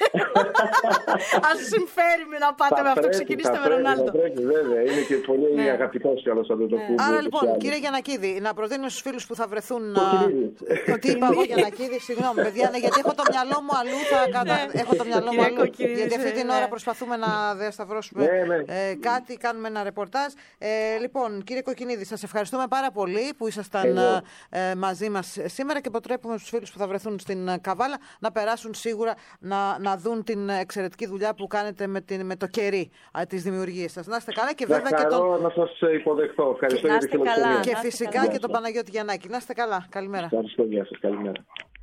Ας συμφέρει με να πάτε με αυτό. Ξεκινήστε με Ρονάλντο. Βέβαια, είναι και πολύ αγαπητός κι άλλος αυτό το κούμπο. Άρα λοιπόν, κύριε Γιαννακίδη, να προτείνω στους φίλους που θα βρεθούν. Ότι είπα εγώ Γιαννακίδη, συγγνώμη παιδιά, γιατί έχω το μυαλό μου αλλού. Έχω το μυαλό μου αλλού. Γιατί αυτή την ώρα προσπαθούμε να διασταυρώσουμε κάτι, κάνουμε ένα ρεπορτάζ. Ε, λοιπόν, κύριε Κοκκινίδη, σας ευχαριστούμε πάρα πολύ που ήσασταν ε, μαζί μας σήμερα και αποτρέπουμε στους φίλους που θα βρεθούν στην Καβάλα να περάσουν σίγουρα να, να δουν την εξαιρετική δουλειά που κάνετε με, την, με το κερί της δημιουργίας σας. Να είστε καλά και βέβαια και τον... να σας υποδεχθώ. Ευχαριστώ για τη φιλοξενία. Και φυσικά και τον Παναγιώτη Γιαννάκη. Να είστε καλά. Καλημέρα. Ευχαριστώ. Γεια σας. Καλημέρα.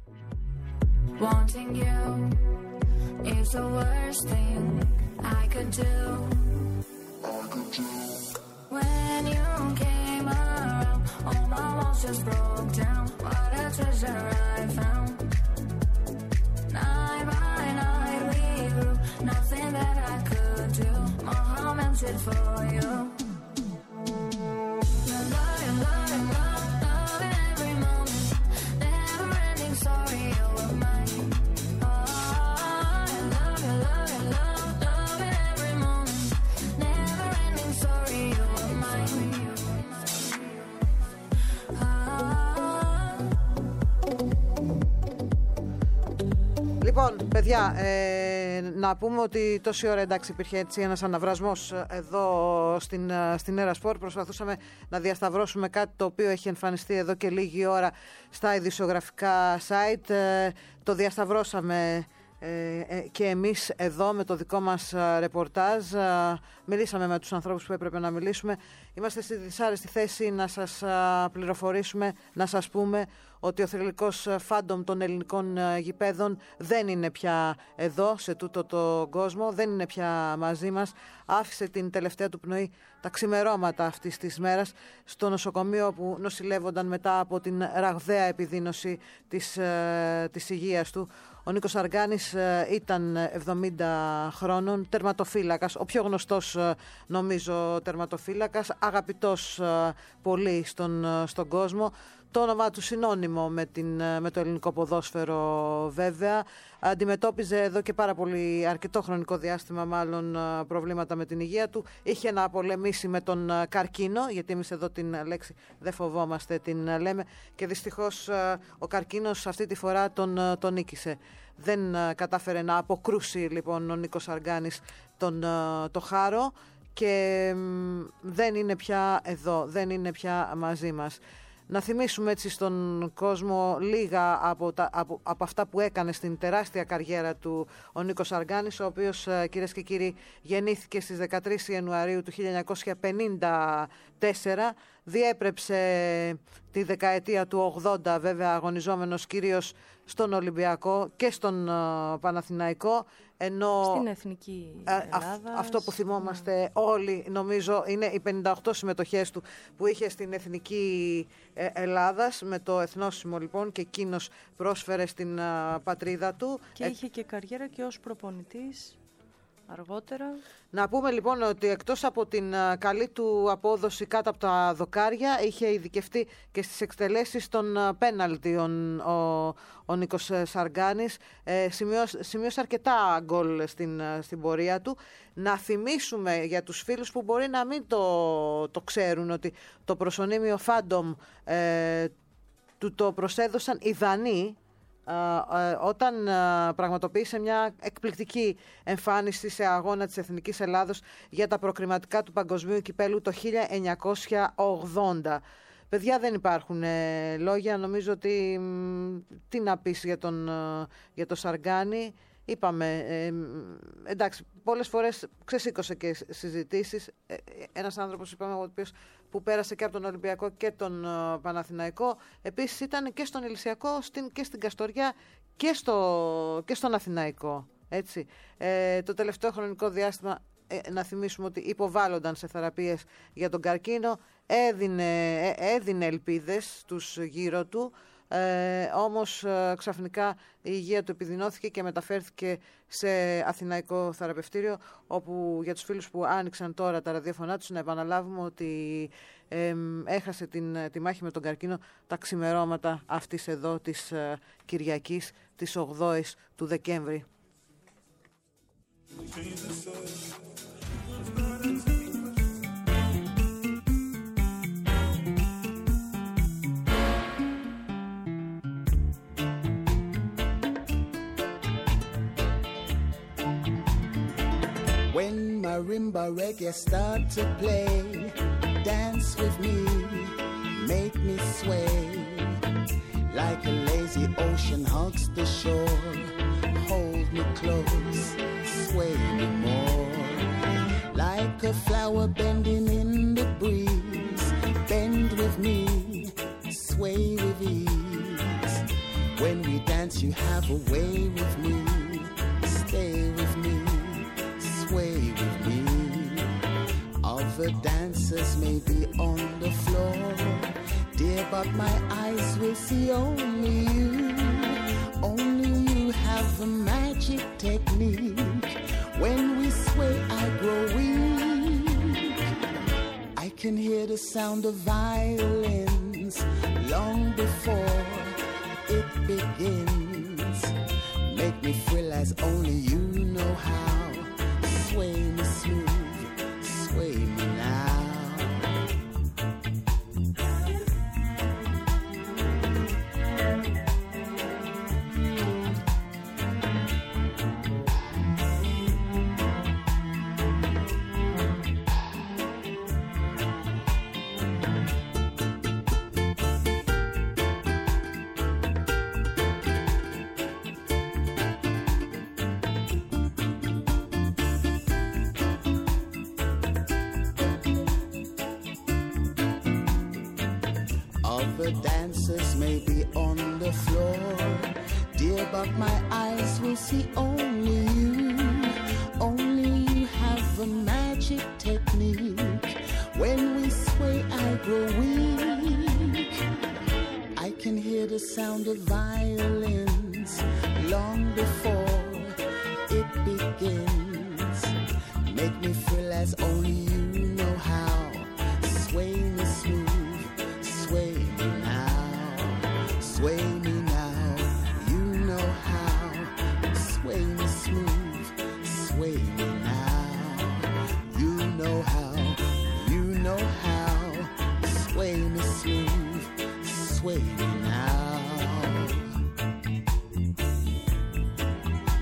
When you came around, all my walls just broke down. What a treasure I found. Night by night we grew, nothing that I could do. My heart melted for you. Love, love, love, love, love in every moment. Never ending, sorry you were mine. Oh, I love you, love you, love, love in every moment. Never ending, sorry you were mine. Λοιπόν, παιδιά, ε, να πούμε ότι τόση ώρα εντάξει υπήρχε έτσι ένας αναβρασμός εδώ στην, στην Έρα Σπορ. Προσπαθούσαμε να διασταυρώσουμε κάτι το οποίο έχει εμφανιστεί εδώ και λίγη ώρα στα ειδησιογραφικά site. Ε, το διασταυρώσαμε ε, ε, και εμείς εδώ με το δικό μας ρεπορτάζ. Ε, μιλήσαμε με τους ανθρώπους που έπρεπε να μιλήσουμε. Είμαστε στη δυσάρεστη θέση να σας πληροφορήσουμε, να σας πούμε ότι ο θρυλικός φάντομ των ελληνικών γηπέδων δεν είναι πια εδώ, σε τούτο το κόσμο, δεν είναι πια μαζί μας. Άφησε την τελευταία του πνοή τα ξημερώματα αυτής της μέρας στο νοσοκομείο που νοσηλεύονταν μετά από την ραγδαία επιδείνωση της, της υγείας του. Ο Νίκος Αργάνης ήταν εβδομήντα χρόνων, τερματοφύλακας, ο πιο γνωστός νομίζω τερματοφύλακας, αγαπητός πολύ στον, στον κόσμο. Το όνομά του συνώνυμο με, την, με το ελληνικό ποδόσφαιρο βέβαια. Αντιμετώπιζε εδώ και πάρα πολύ αρκετό χρονικό διάστημα μάλλον προβλήματα με την υγεία του. Είχε να πολεμήσει με τον καρκίνο, γιατί εμείς εδώ την λέξη δεν φοβόμαστε, την λέμε. Και δυστυχώς ο καρκίνος αυτή τη φορά τον, τον νίκησε. Δεν κατάφερε να αποκρούσει λοιπόν ο Νίκος Αργάνης τον, το χάρο και δεν είναι πια εδώ, δεν είναι πια μαζί μας. Να θυμίσουμε έτσι στον κόσμο λίγα από, τα, από, από αυτά που έκανε στην τεράστια καριέρα του ο Νίκος Αργάνης, ο οποίος, κυρίες και κύριοι, γεννήθηκε στις δεκατρείς Ιανουαρίου του χίλια εννιακόσια πενήντα τέσσερα. διέπρεψε τη δεκαετία του ογδόντα, βέβαια αγωνιζόμενος κυρίως στον Ολυμπιακό και στον uh, Παναθηναϊκό, ενώ στην Εθνική Ελλάδα. Αυτό που θυμόμαστε όλοι, νομίζω, είναι οι πενήντα οκτώ συμμετοχές του που είχε στην Εθνική Ελλάδας με το εθνόσημο, λοιπόν, και εκείνος πρόσφερε στην uh, πατρίδα του. Και ε... είχε και καριέρα και ως προπονητής αργότερα. Να πούμε λοιπόν ότι εκτός από την uh, καλή του απόδοση κάτω από τα δοκάρια, είχε ειδικευτεί και στις εκτελέσεις των uh, πέναλτι ο, ο, ο Νίκος Σαργκάνης. Ε, σημείωσε, σημείωσε αρκετά γκολ στην, uh, στην πορεία του. Να θυμίσουμε για τους φίλους που μπορεί να μην το, το ξέρουν, ότι το προσωνύμιο Φάντομ ε, του το προσέδωσαν οι Δανείοι, Uh, uh, όταν uh, πραγματοποίησε μια εκπληκτική εμφάνιση σε αγώνα της Εθνικής Ελλάδος για τα προκριματικά του Παγκοσμίου Κυπέλου το χίλια εννιακόσια ογδόντα. Παιδιά, δεν υπάρχουν ε, λόγια. Νομίζω ότι μ, τι να πεις για τον, ε, για τον Σαργκάνη. Είπαμε, ε, εντάξει, πολλές φορές ξεσήκωσε και συζητήσεις. Ε, ένας άνθρωπος, είπαμε, ο οποίος που πέρασε και από τον Ολυμπιακό και τον uh, Παναθηναϊκό. Επίσης ήταν και στον Ηλυσιακό στην, και στην Καστοριά και, στο, και στον Αθηναϊκό. Έτσι. Ε, το τελευταίο χρονικό διάστημα, ε, να θυμίσουμε ότι υποβάλλονταν σε θεραπείες για τον καρκίνο, έδινε, ε, έδινε ελπίδες τους γύρω του. Ε, όμως ε, ξαφνικά η υγεία του επιδεινώθηκε και μεταφέρθηκε σε αθηναϊκό θεραπευτήριο, όπου για τους φίλους που άνοιξαν τώρα τα ραδιόφωνά τους, να επαναλάβουμε ότι ε, έχασε την, τη μάχη με τον καρκίνο τα ξημερώματα αυτής εδώ της ε, Κυριακής της ογδόης του Δεκέμβρη. When marimba reggae start to play, dance with me, make me sway. Like a lazy ocean hugs the shore, hold me close, sway me more. Like a flower bending in the breeze, bend with me, sway with ease. When we dance you have a way with me, stay with me, sway with me. Other dancers may be on the floor, dear, but my eyes will see only you. Only you have a magic technique. When we sway, I grow weak. I can hear the sound of violins long before it begins. Make me feel as only you know how. Sway me smooth, sway me now. Other dancers may be on the floor, dear, but my eyes will see only you. Only you have a magic technique. When we sway, I grow weak. I can hear the sound of violins long before it begins. Make me feel as only you know how. Sway me smooth, sway me now, sway me now, you know how. Sway me smooth, sway me now, you know how, you know how. Sway me smooth, sway me now.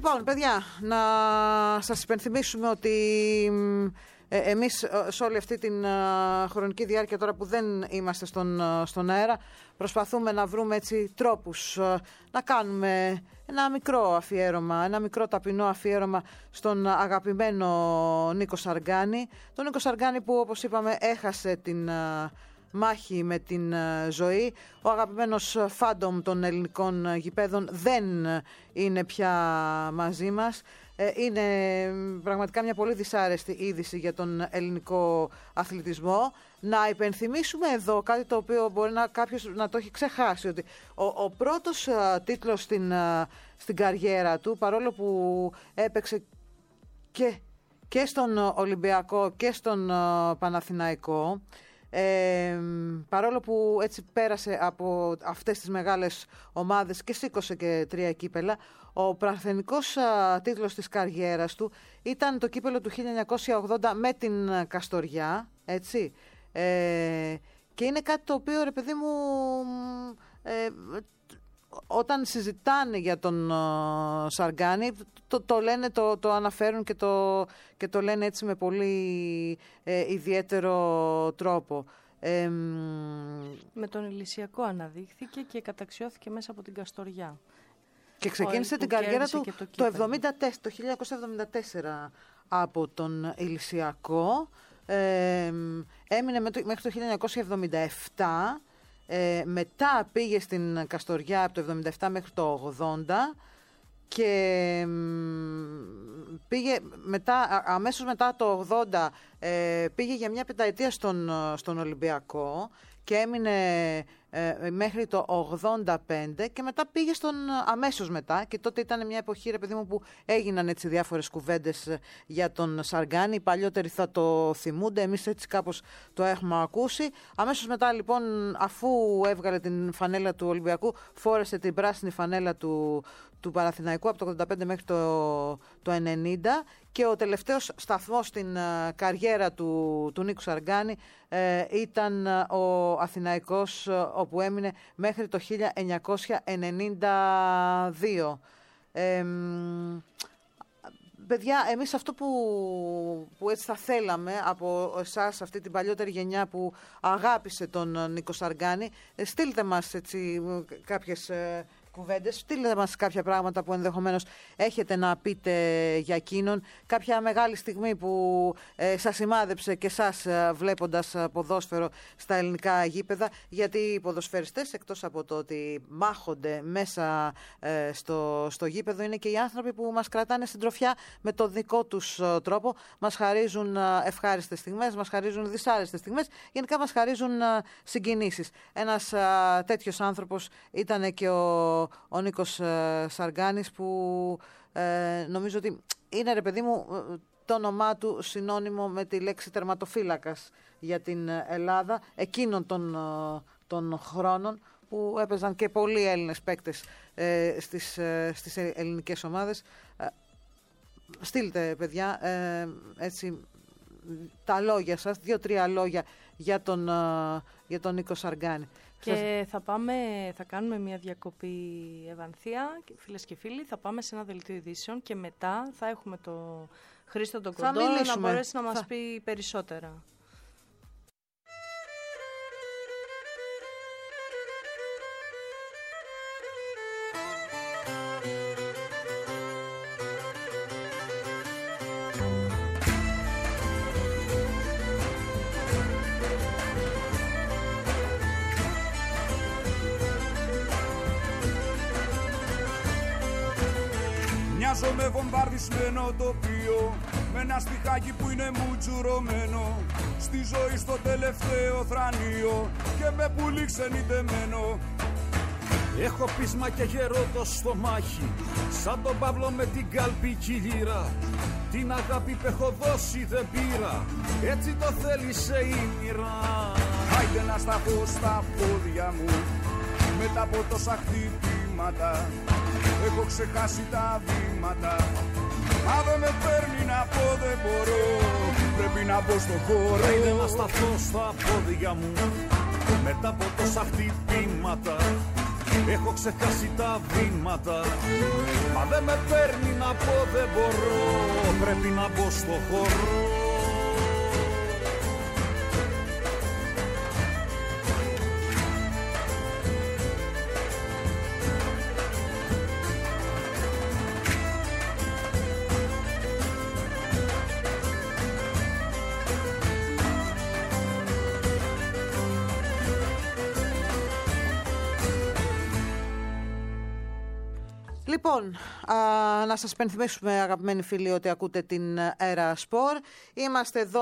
Λοιπόν, παιδιά, να σας υπενθυμίσουμε ότι ε, εμείς σε όλη αυτή την ε, χρονική διάρκεια, τώρα που δεν είμαστε στον, στον αέρα, προσπαθούμε να βρούμε έτσι τρόπους ε, να κάνουμε ένα μικρό αφιέρωμα, ένα μικρό ταπεινό αφιέρωμα στον αγαπημένο Νίκο Σαργκάνη. Τον Νίκο Σαργκάνη που, όπως είπαμε, έχασε την ε, μάχη με την ε, ζωή. Ο αγαπημένος φάντομ των ελληνικών γηπέδων δεν είναι πια μαζί μας. Ε, είναι πραγματικά μια πολύ δυσάρεστη είδηση για τον ελληνικό αθλητισμό. Να υπενθυμίσουμε εδώ κάτι το οποίο μπορεί να, κάποιος να το έχει ξεχάσει, ότι ο, ο πρώτος α, τίτλος στην, α, στην καριέρα του, παρόλο που έπαιξε και, και στον Ολυμπιακό και στον α, Παναθηναϊκό, Ε, παρόλο που έτσι πέρασε από αυτές τις μεγάλες ομάδες και σήκωσε και τρία κύπελα, ο παρθενικός α, τίτλος της καριέρας του ήταν το κύπελο του χίλια εννιακόσια ογδόντα με την Καστοριά, έτσι, ε, και είναι κάτι το οποίο, ρε παιδί μου, ε, όταν συζητάνε για τον uh, Σαργκάνη, το, το λένε, το, το αναφέρουν και το, και το λένε έτσι με πολύ ε, ιδιαίτερο τρόπο. Ε, με τον Ηλυσιακό αναδείχθηκε και καταξιώθηκε μέσα από την Καστοριά. Και ξεκίνησε Ο, την καριέρα του το, το, εβδομήντα τέσσερα, το χίλια εννιακόσια εβδομήντα τέσσερα από τον Ηλυσιακό. Ε, έμεινε μέχρι το χίλια εννιακόσια εβδομήντα επτά. Ε, μετά πήγε στην Καστοριά από το εβδομήντα επτά μέχρι το ογδόντα και πήγε μετά, αμέσως μετά το ογδόντα ε, πήγε για μια πενταετία στον, στον Ολυμπιακό και έμεινε ε, μέχρι το ογδόντα πέντε και μετά πήγε στον αμέσως μετά, και τότε ήταν μια εποχή, ρε παιδί μου, που έγιναν έτσι διάφορες κουβέντες για τον Σαργκάνη. Οι παλιότεροι θα το θυμούνται, εμείς έτσι κάπως το έχουμε ακούσει. Αμέσως μετά, λοιπόν, αφού έβγαλε την φανέλα του Ολυμπιακού, φόρεσε την πράσινη φανέλα του, του Παναθηναϊκού από το ογδόντα πέντε μέχρι το, το ενενήντα, και ο τελευταίος σταθμός στην uh, καριέρα του, του Νίκου Σαργκάνη uh, ήταν uh, ο Αθηναϊκός, uh, όπου έμεινε μέχρι το χίλια εννιακόσια ενενήντα δύο. Ε, παιδιά, εμείς αυτό που, που έτσι θα θέλαμε από εσάς, αυτή την παλιότερη γενιά που αγάπησε τον Νίκο Σαργκάνη, στείλτε μας έτσι κάποιες ε, κουβέντες, στείλτε μας κάποια πράγματα που ενδεχομένως έχετε να πείτε για εκείνον, κάποια μεγάλη στιγμή που ε, σας σημάδεψε και σας ε, βλέποντας ποδόσφαιρο στα ελληνικά γήπεδα, γιατί οι ποδοσφαιριστές, εκτός από το ότι μάχονται μέσα ε, στο, στο γήπεδο, είναι και οι άνθρωποι που μας κρατάνε στην τροφιά με το δικό τους ε, τρόπο, μας χαρίζουν ε, ευχάριστες στιγμές, μας χαρίζουν δυσάρεστες στιγμές, γενικά μας χαρίζουν ε, συγκινήσεις. Ένας ε, τέτοιος άνθρωπος ήταν και ο ο Νίκος ε, Σαργκάνης, που ε, νομίζω ότι είναι, ρε παιδί μου, το όνομά του συνώνυμο με τη λέξη τερματοφύλακας για την Ελλάδα εκείνων των, των χρόνων που έπαιζαν και πολλοί Έλληνες παίκτες ε, στις, ε, στις ελληνικές ομάδες. Ε, στείλτε, παιδιά, ε, έτσι, τα λόγια σας, δύο-τρία λόγια για τον, ε, για τον Νίκο Σαργκάνη. Και θα, πάμε, θα κάνουμε μια διακοπή, Ευανθία, φίλες και φίλοι, θα πάμε σε ένα δελτίο ειδήσεων και μετά θα έχουμε το Χρήστο τον Κοντό να μπορέσει να μας θα... πει περισσότερα. Με βομβαρδισμένο τοπίο, με ένα στιχάκι που είναι μουτζουρωμένο, στη ζωή στο τελευταίο θρανίο και με πουλί ξενιτεμένο. Έχω πείσμα και γερό το στομάχι, σαν τον Παύλο με την καλπική λύρα. Την αγάπη που έχω δώσει δεν πήρα, έτσι το θέλησε η μοίρα. Άιντε να σταθώ στα πόδια μου, μετά από τόσα χτυπήματα. Έχω ξεχάσει τα βήματα, μα δεν με παίρνει να πω, δεν μπορώ. Πρέπει να μπω στο χώρο. Άιντε να σταθώ στα πόδια μου, μετά από τόσα χτυπήματα. έχω ξεχάσει τα βήματα. Μα δεν με παίρνει να πω δεν μπορώ, πρέπει να μπω στο χώρο. Λοιπόν, α, να σας πενθυμίσουμε αγαπημένοι φίλοι ότι ακούτε την Έρα Σπορ. Είμαστε εδώ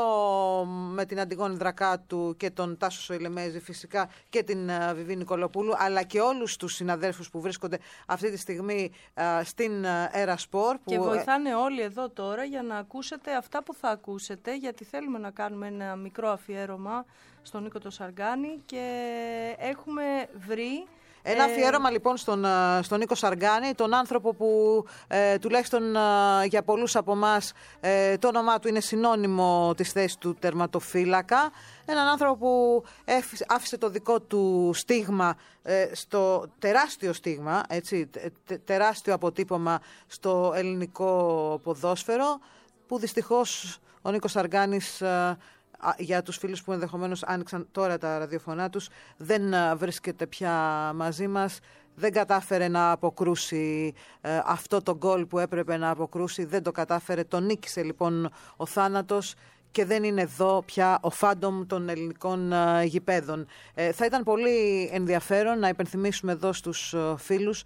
με την Αντιγόνη Δρακάτου και τον Τάσο Σοηλεμέζη φυσικά και την α, Βιβί Νικολοπούλου, αλλά και όλους τους συναδέλφους που βρίσκονται αυτή τη στιγμή α, στην Έρα Σπορ. Και βοηθάνε όλοι εδώ τώρα για να ακούσετε αυτά που θα ακούσετε, γιατί θέλουμε να κάνουμε ένα μικρό αφιέρωμα στον Νίκο το Σαργάνη και έχουμε βρει... Ένα αφιέρωμα λοιπόν στον, στον Νίκο Σαργάνη, τον άνθρωπο που ε, τουλάχιστον ε, για πολλούς από εμάς ε, το όνομά του είναι συνώνυμο της θέσης του τερματοφύλακα. Έναν άνθρωπο που άφησε το δικό του στίγμα, ε, στο τεράστιο στίγμα, έτσι, τε, τεράστιο αποτύπωμα στο ελληνικό ποδόσφαιρο, που δυστυχώς ο Νίκος Σαργάνης... Ε, για τους φίλους που ενδεχομένως άνοιξαν τώρα τα ραδιοφωνά τους, δεν βρίσκεται πια μαζί μας, δεν κατάφερε να αποκρούσει ε, αυτό το γκολ που έπρεπε να αποκρούσει, δεν το κατάφερε, τον νίκησε λοιπόν ο θάνατος και δεν είναι εδώ πια ο φάντομ των ελληνικών ε, γηπέδων. Ε, θα ήταν πολύ ενδιαφέρον να υπενθυμίσουμε εδώ στους ε, φίλους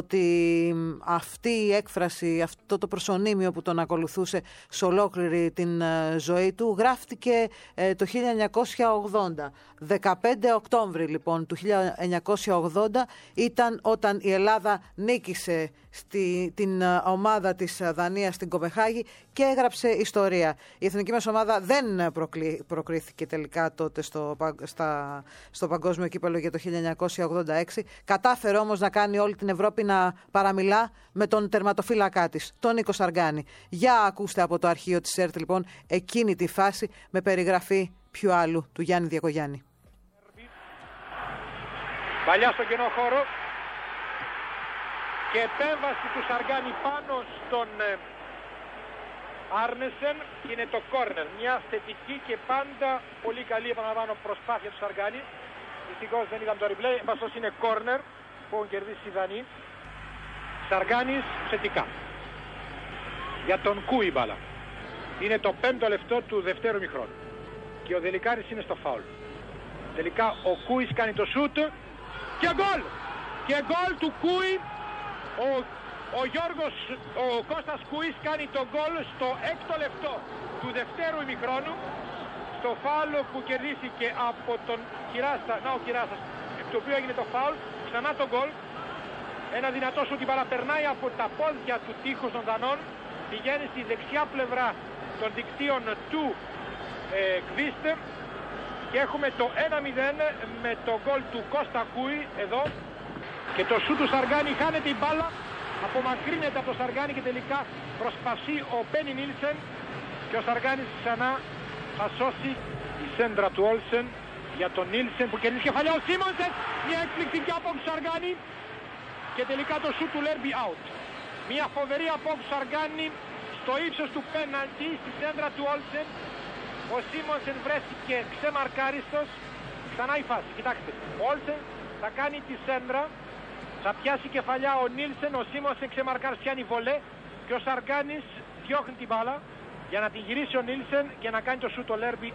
ότι αυτή η έκφραση, αυτό το προσωνύμιο που τον ακολουθούσε σε ολόκληρη την ζωή του γράφτηκε το χίλια εννιακόσια ογδόντα. δεκαπέντε Οκτώβρη λοιπόν του χίλια εννιακόσια ογδόντα ήταν όταν η Ελλάδα νίκησε στη, την ομάδα της Δανίας στην Κοπεχάγη και έγραψε ιστορία. Η εθνική μας ομάδα δεν προκλή, προκρίθηκε τελικά τότε στο, στα, στο παγκόσμιο κύπελλο για το χίλια εννιακόσια ογδόντα έξι. Κατάφερε όμως να κάνει όλη την Ευρώπη να παραμιλά με τον τερματοφύλακά της, τον Νίκο Σαργάνη. Για ακούστε από το αρχείο της ΕΡΤ λοιπόν εκείνη τη φάση με περιγραφή ποιου άλλου, του Γιάννη Διακογιάννη. Παλιά στον κενό χώρο και επέμβαση του Σαργάνη πάνω στον ε, Άρνεσεν, και είναι το κόρνερ. Μια θετική και πάντα πολύ καλή, επαναλαμβάνω, προσπάθεια του Σαργάνη. Δυστυχώς δεν είδαμε το replay, εμπαστός είναι κόρνερ που έχουν κερδίσει οι Δανείοι. Σαργάνης θετικά. Για τον Κούι μπάλα. Είναι το πέμπτο λεπτό του δευτέρου μηχρόνου. Και ο Δελικάρης είναι στο φάουλ. Τελικά ο Κούις κάνει το σούτ και γκολ! Και γκολ του Κούι. Ο, ο Γιώργος, ο Κώστας Κούις κάνει το γκολ στο έκτο λεπτό του δευτέρου ημιχρόνου. Στο φάουλ που κερδίθηκε από τον Κυράστα, να ο Κυράστας, το οποίο έγινε το φάουλ, ξανά το γκολ. Ένα δυνατό σου την παραπερνάει από τα πόδια του τείχους των Δανών, πηγαίνει στη δεξιά πλευρά των δικτύων του ε, Κβίστε και έχουμε το ένα μηδέν με το γκολ του Κώστα Κούι εδώ και το σου του Σαργάνη, χάνεται η μπάλα, απομακρύνεται από το Σαργάνη και τελικά προσπαθεί ο Μπένι Νίλσεν και ο Σαργάνης ξανά θα σώσει η σέντρα του Όλσεν για τον Νίλσεν που κερδίζει κεφαλιά ο Σίμονσεν, μια εκπληκτική απόψη του Σαργάνη και τελικά το σούτ του Λέρμπι out. Μια φοβερή απόψη του Σαργάνη στο ύψος του πέναλτι στη σέντρα του Όλσεν. Ο Σίμονσεν βρέθηκε ξεμαρκάριστος. Ξανά η φάση, κοιτάξτε, ο Όλσεν θα κάνει τη σέντρα, θα πιάσει κεφαλιά ο Νίλσεν, ο Σίμονσεν ξεμαρκάρις, πιάνει βολέ και ο Σαργάνης διώχνει την μπάλα για να την γυρίσει ο Νίλσεν και να κάνει το σούτ ο Λέρμπι.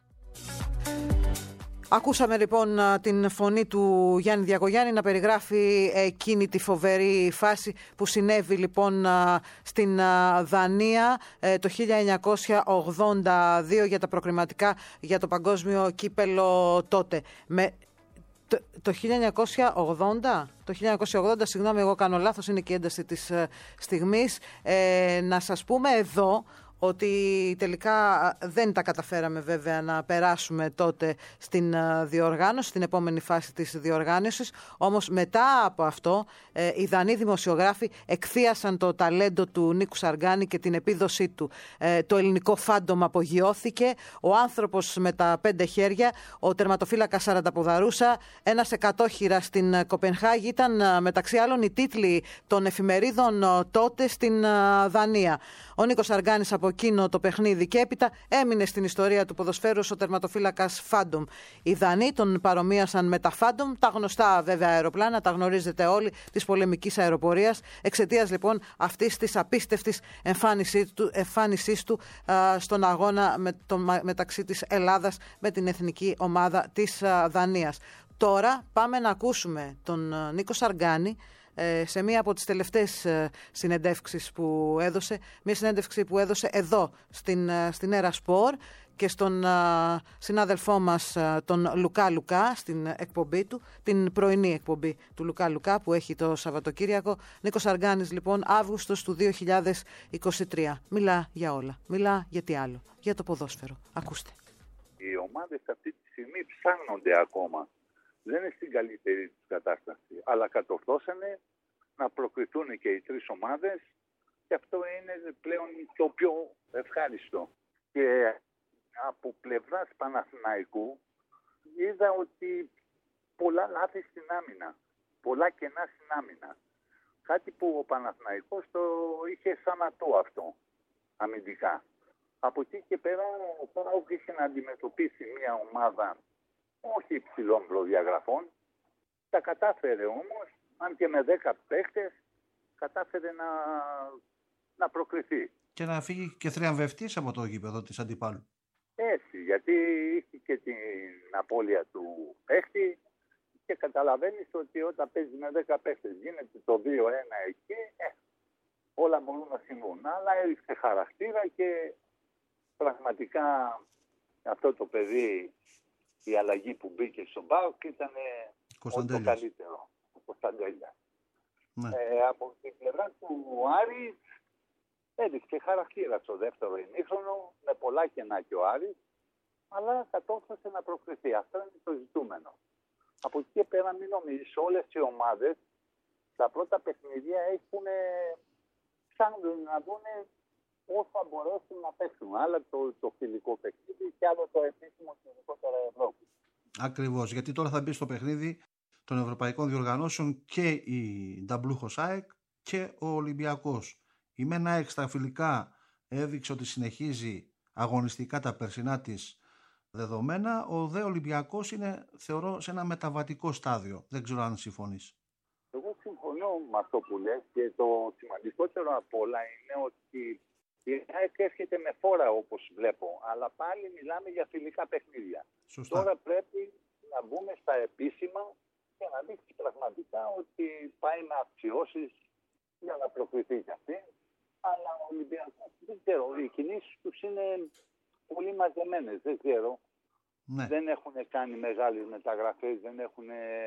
Ακούσαμε λοιπόν την φωνή του Γιάννη Διακογιάννη να περιγράφει εκείνη τη φοβερή φάση που συνέβη λοιπόν στην Δανία το χίλια εννιακόσια ογδόντα δύο για τα προκριματικά για το παγκόσμιο κύπελλο τότε. Με το, το χίλια εννιακόσια ογδόντα, το χίλια εννιακόσια ογδόντα, συγγνώμη, εγώ κάνω λάθος, είναι και η ένταση της στιγμής. Ε, να σας πούμε εδώ ότι τελικά δεν τα καταφέραμε βέβαια να περάσουμε τότε στην διοργάνωση, στην επόμενη φάση της διοργάνωσης. Όμως μετά από αυτό ε, οι Δανείοι δημοσιογράφοι εκθίασαν το ταλέντο του Νίκου Σαργκάνη και την επίδοσή του. Ε, το ελληνικό φάντομα απογειώθηκε, ο άνθρωπος με τα πέντε χέρια, ο τερματοφύλακας Σαρανταποδαρούσα, ένας εκατόχειρα στην Κοπενχάγη, ήταν μεταξύ άλλων οι τίτλοι των εφημερίδων τότε στην Δανία. Ο Νίκος Σαργκάνης από εκείνο το παιχνίδι και έπειτα έμεινε στην ιστορία του ποδοσφαίρου ο τερματοφύλακας Φάντομ. Οι Δανείοι τον παρομοίασαν με τα Φάντομ, τα γνωστά βέβαια αεροπλάνα, τα γνωρίζετε όλοι, της πολεμικής αεροπορίας. Εξαιτίας λοιπόν αυτής της απίστευτης εμφάνισής του, εμφάνισής του α, στον αγώνα με το, μεταξύ της Ελλάδας με την εθνική ομάδα της α, Δανίας. Τώρα πάμε να ακούσουμε τον α, Νίκο Σαργκάνη σε μία από τις τελευταίες συνεντεύξεις που έδωσε, μία συνέντευξη που έδωσε εδώ στην, στην Έρα Σπορ και στον α, συνάδελφό μας α, τον Λουκά Λουκά στην εκπομπή του, την πρωινή εκπομπή του Λουκά Λουκά που έχει το Σαββατοκύριακο. Νίκος Σαργκάνης λοιπόν, Αύγουστος του δύο χιλιάδες είκοσι τρία. Μιλά για όλα, μιλά για τι άλλο, για το ποδόσφαιρο. Ακούστε. Οι ομάδες αυτή τη στιγμή ψάχνονται ακόμα. Δεν είναι στην καλύτερη τους κατάσταση, αλλά κατορθώσανε να προκριθούν και οι τρεις ομάδες και αυτό είναι πλέον το πιο ευχάριστο. Και από πλευράς Παναθηναϊκού είδα ότι πολλά λάθη στην άμυνα, πολλά κενά στην άμυνα. Κάτι που ο Παναθηναϊκός το είχε σαν ατό αυτό, αμυντικά. Από εκεί και πέρα ο ΠΑΟΚ είχε να αντιμετωπίσει μια ομάδα όχι υψηλών προδιαγραφών. Τα κατάφερε όμως, αν και με δέκα παίχτες, κατάφερε να, να προκριθεί. Και να φύγει και θριαμβευτής από το γήπεδο της αντιπάλου. Έτσι, γιατί είχε και την απώλεια του παίχτη και καταλαβαίνεις ότι όταν παίζει με δέκα παίχτες γίνεται το δύο ένα εκεί, ε, όλα μπορούν να συμβούν. Αλλά έριξε χαρακτήρα και πραγματικά αυτό το παιδί, η αλλαγή που μπήκε στον ΠΑΟΚ ήταν το καλύτερο. Ο Κωνσταντέλιας. Ναι. Ε, από την πλευρά του Άρη έδειξε χαρακτήρα στο δεύτερο ημίχρονο με πολλά κενά και ο Άρης, αλλά κατόρθωσε να προκριθεί. Αυτό είναι το ζητούμενο. Από εκεί και πέρα μην νομίζεις, όλες οι ομάδες τα πρώτα παιχνίδια έχουν ψάχνουν να δουν πώς θα μπορέσουν να παίξουν. Άλλα το, το φιλικό παιχνίδι και άλλο το επίσημο στην ειδικότερα Ευρώπη. Ακριβώς, γιατί τώρα θα μπει στο παιχνίδι των Ευρωπαϊκών Διοργανώσεων και η Νταμπλούχος ΑΕΚ και ο Ολυμπιακός. Η ΜΕΝ ΑΕΚ στα φιλικά έδειξε ότι συνεχίζει αγωνιστικά τα περσινά της δεδομένα. Ο δε Ολυμπιακός είναι, θεωρώ, σε ένα μεταβατικό στάδιο. Δεν ξέρω αν συμφωνείς. Εγώ συμφωνώ με αυτό που λες και το σημαντικότερο από όλα είναι ότι η ΑΕΚ έρχεται με φόρα όπως βλέπω, αλλά πάλι μιλάμε για φιλικά παιχνίδια. Σωστά. Τώρα πρέπει να μπούμε στα επίσημα και να δείξει πραγματικά ότι πάει να αξιώσεις για να προκριθεί κι αυτή. Αλλά ο Ολυμπιακός δεν ξέρω, οι κινήσεις τους είναι πολύ μαζεμένες, δεν ξέρω. Ναι. Δεν έχουν κάνει μεγάλες μεταγραφές, δεν έχουν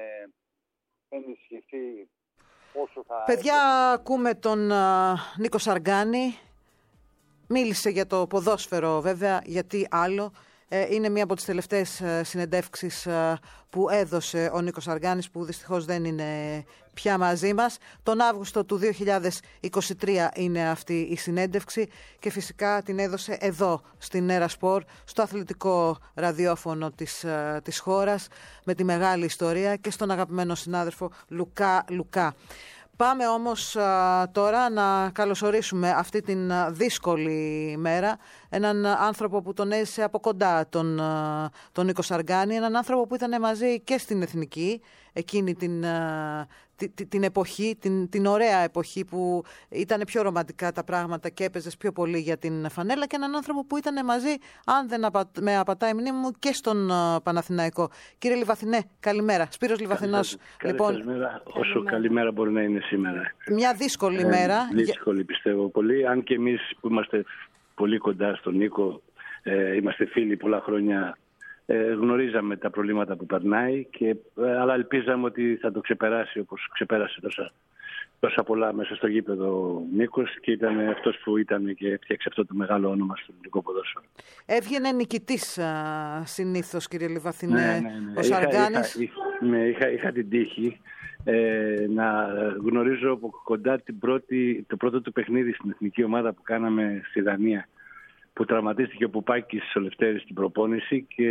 ενισχυθεί όσο θα... Παιδιά, ακούμε τον uh, Νίκο Σαργκάνη. Μίλησε για το ποδόσφαιρο βέβαια, γιατί άλλο. Ε, είναι μία από τις τελευταίες ε, συνεντεύξεις ε, που έδωσε ο Νίκος Σαργκάνης, που δυστυχώς δεν είναι πια μαζί μας. Τον Αύγουστο του δύο χιλιάδες είκοσι τρία είναι αυτή η συνέντευξη και φυσικά την έδωσε εδώ στην Έρα Σπορ, στο αθλητικό ραδιόφωνο της, ε, της χώρας, με τη μεγάλη ιστορία, και στον αγαπημένο συνάδελφο Λουκά Λουκά. Πάμε όμως α, τώρα να καλωσορίσουμε αυτή την α, δύσκολη μέρα έναν άνθρωπο που τον έζησε από κοντά, τον, α, τον Νίκο Σαργκάνη, έναν άνθρωπο που ήταν μαζί και στην Εθνική εκείνη την, α, την, την εποχή, την, την ωραία εποχή που ήταν πιο ρομαντικά τα πράγματα και έπαιζες πιο πολύ για την φανέλα, και έναν άνθρωπο που ήταν μαζί, αν δεν απα, με απατάει η μνήμη μου, και στον α, Παναθηναϊκό. Κύριε Λιβαθινέ, καλημέρα. Σπύρος Λιβαθινός. Λοιπόν, καλημέρα, όσο καλημέρα. καλημέρα μπορεί να είναι σήμερα. Μια δύσκολη ε, μέρα. Δύσκολη πιστεύω πολύ, αν και εμείς που είμαστε πολύ κοντά στον Νίκο, ε, είμαστε φίλοι πολλά χρόνια, ε, γνωρίζαμε τα προβλήματα που περνάει, και, ε, αλλά ελπίζαμε ότι θα το ξεπεράσει όπως ξεπέρασε τόσα, τόσα πολλά μέσα στο γήπεδο ο Νίκος και ήταν αυτός που ήταν και έφτιαξε αυτό το μεγάλο όνομα στο ελληνικό ποδόσφαιρο. Έβγαινε νικητής συνήθως, κύριε Λιβαθινέ, ναι, ναι, ναι. ο Σαργκάνης. Είχα, είχα, ναι, είχα, είχα την τύχη ε, να γνωρίζω από κοντά την πρώτη, το πρώτο του παιχνίδι στην εθνική ομάδα που κάναμε στη Δανία, που τραυματίστηκε ο Πουπάκης ο Λευτέρης στην προπόνηση και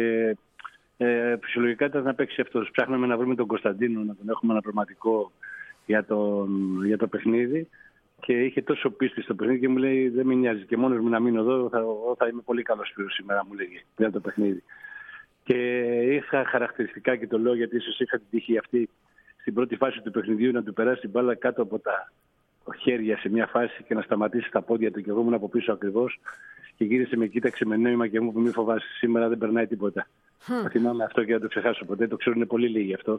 ε, φυσιολογικά ήταν να παίξει αυτός. Ψάχναμε να βρούμε τον Κωνσταντίνο, να τον έχουμε αναπληρωματικό για, για το παιχνίδι και είχε τόσο πίστη στο παιχνίδι και μου λέει δεν με νοιάζει και μόνος μου να μείνω εδώ θα, θα είμαι πολύ καλός φίλος σήμερα, μου λέγε για το παιχνίδι. Και είχα χαρακτηριστικά και το λέω γιατί ίσως είχα την τύχη αυτή στην πρώτη φάση του παιχνιδιού να του περάσει την μπάλα κάτω από τα χέρια σε μια φάση και να σταματήσει τα πόδια του και εγώ ήμουν από πίσω ακριβώς και γύρισε με κοίταξε με νόημα και μου είπε μη φοβάσαι, σήμερα δεν περνάει τίποτα. Θα θυμάμαι αυτό και να το ξεχάσω ποτέ, το ξέρουν πολύ λίγοι αυτό.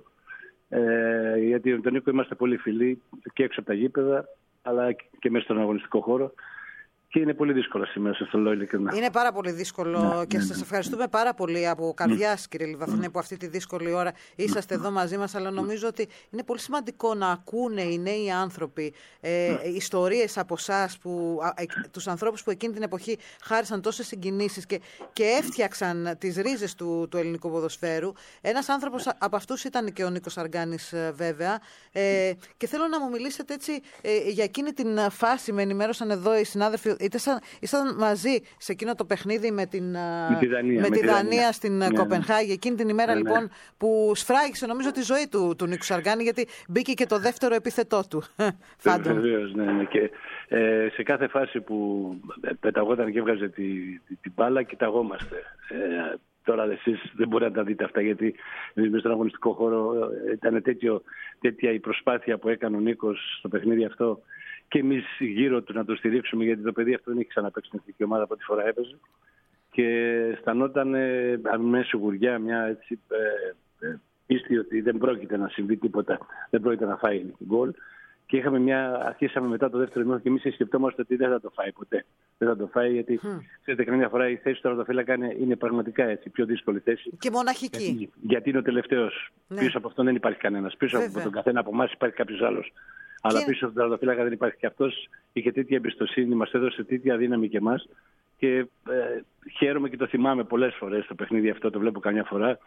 Ε, γιατί με τον Νίκο είμαστε πολύ φίλοι και έξω από τα γήπεδα αλλά και μέσα στον αγωνιστικό χώρο και είναι πολύ δύσκολο σήμερα, σας το λέω ειλικρινά. Είναι πάρα πολύ δύσκολο ναι, και ναι, σας ευχαριστούμε ναι. πάρα πολύ από καρδιάς mm. κύριε Λιβαθινέ που αυτή τη δύσκολη ώρα είσαστε mm. εδώ μαζί μας, αλλά νομίζω ότι είναι πολύ σημαντικό να ακούνε οι νέοι άνθρωποι ε, mm. ιστορίες από εσάς, ε, τους ανθρώπους που εκείνη την εποχή χάρισαν τόσες συγκινήσεις και, και έφτιαξαν τις ρίζες του, του ελληνικού ποδοσφαίρου. Ένας άνθρωπος από αυτούς ήταν και ο Νίκος Σαργκάνης βέβαια ε, και θέλω να μου μιλήσετε έτσι ε, για εκείνη την φάση, με ενημέρωσαν εδώ οι συνάδελφοι. Ήσταν μαζί σε εκείνο το παιχνίδι με, την, με τη Δανία, με με τη τη Δανία, Δανία στην ναι, Κοπενχάγη. Εκείνη την ημέρα ναι, λοιπόν ναι. που σφράγισε νομίζω τη ζωή του, του Νίκου Σαργκάνη, γιατί μπήκε και το δεύτερο επίθετό του. Βεβαίως, ναι, ναι. Και ε, σε κάθε φάση που πεταγόταν και έβγαζε την τη, τη μπάλα κοιταγόμαστε. Ε, τώρα εσείς δεν μπορείτε να τα δείτε αυτά γιατί εμείς μέσα στον αγωνιστικό χώρο ήταν τέτοιο, τέτοια η προσπάθεια που έκανε ο Νίκος στο παιχνίδι αυτό. Και εμείς γύρω του να το στηρίξουμε, γιατί το παιδί αυτό δεν έχει ξαναπαίξει στην εθνική ομάδα από ό,τι φορά έπαιζε. Και αισθανόταν ε, με σιγουριά μια έτσι, ε, ε, πίστη ότι δεν πρόκειται να συμβεί τίποτα, δεν πρόκειται να φάει γκολ. Και είχαμε μια, αρχίσαμε μετά το δεύτερο ημίχρονο και εμείς σκεπτόμαστε ότι δεν θα το φάει ποτέ. Δεν θα το φάει γιατί, mm. ξέρετε, καμιά φορά η θέση του τερματοφύλακα είναι, είναι πραγματικά έτσι, πιο δύσκολη θέση. Και μοναχική. Γιατί, γιατί είναι ο τελευταίος. Ναι. Πίσω από αυτόν δεν υπάρχει κανένας. Πίσω Βέβαια. από τον καθένα από εμάς υπάρχει κάποιος άλλος. Αλλά και... πίσω από τον τερματοφύλακα δεν υπάρχει και αυτός. Είχε τέτοια εμπιστοσύνη, μας έδωσε τέτοια δύναμη και εμάς. Και ε, χαίρομαι και το θυμάμαι πολλές φορές το παιχνίδι αυτό, το βλέπω καμιά φορά.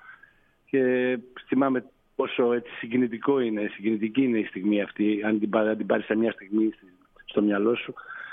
Και θυμάμαι πόσο έτσι, συγκινητικό είναι, συγκινητική είναι η στιγμή αυτή, αν την, αν την πάρεις σε μια στιγμή στο μυαλό σου.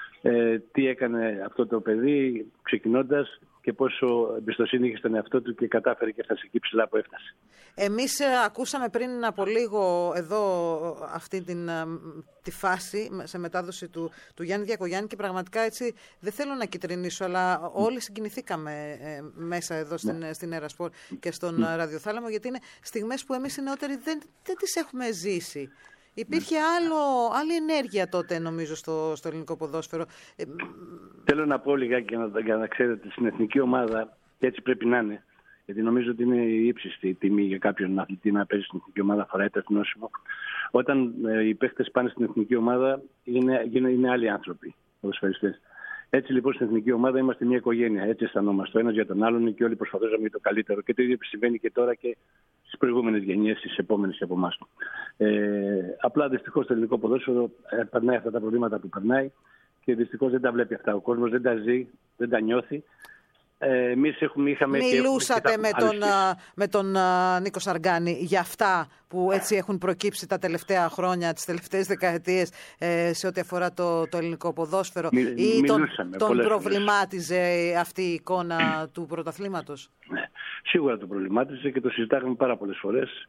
Ε, τι έκανε αυτό το παιδί ξεκινώντας και πόσο εμπιστοσύνη είχε στον εαυτό του και κατάφερε και έφτασε εκεί ψηλά που έφτασε. Εμείς ε, ακούσαμε πριν από λίγο εδώ αυτή την, ε, τη φάση σε μετάδοση του, του Γιάννη Διακογιάννη και πραγματικά έτσι δεν θέλω να κυτρινίσω, αλλά mm. όλοι συγκινηθήκαμε ε, μέσα εδώ στην, mm. στην Ερασπορ και στον mm. Ραδιοθάλαμο, γιατί είναι στιγμές που εμείς οι νεότεροι δεν, δεν τις έχουμε ζήσει. Υπήρχε άλλο, άλλη ενέργεια τότε, νομίζω, στο, στο ελληνικό ποδόσφαιρο. Θέλω να πω λιγάκι για να, για να ξέρετε, στην εθνική ομάδα, και έτσι πρέπει να είναι, γιατί νομίζω ότι είναι η ύψιστη τιμή για κάποιον αθλητή να παίζει στην εθνική ομάδα, φοράει το εθνόσημο. Όταν ε, οι παίχτες πάνε στην εθνική ομάδα, είναι, είναι, είναι άλλοι άνθρωποι, ποδοσφαιριστές. Έτσι λοιπόν στην εθνική ομάδα είμαστε μια οικογένεια. Έτσι αισθανόμαστε ο ένας για τον άλλον και όλοι προσπαθούσαμε για το καλύτερο. Και το ίδιο συμβαίνει και τώρα και στις προηγούμενες γενιές, στις επόμενες από εμάς. Ε, απλά δυστυχώς το ελληνικό ποδόσφαιρο ε, περνάει αυτά τα προβλήματα που περνάει και δυστυχώς δεν τα βλέπει αυτά. Ο κόσμος δεν τα ζει, δεν τα νιώθει. Ε, εμείς έχουμε, είχαμε Μιλούσατε και με, τον, με τον uh, Νίκο Σαργκάνη για αυτά που έτσι έχουν προκύψει τα τελευταία χρόνια, τις τελευταίες δεκαετίες ε, σε ό,τι αφορά το, το ελληνικό ποδόσφαιρο, Μι, ή τον, τον προβλημάτιζε φορές. Αυτή η εικόνα του πρωταθλήματος? Ναι, σίγουρα τον προβλημάτιζε και το συζητάγαμε πάρα πολλές φορές.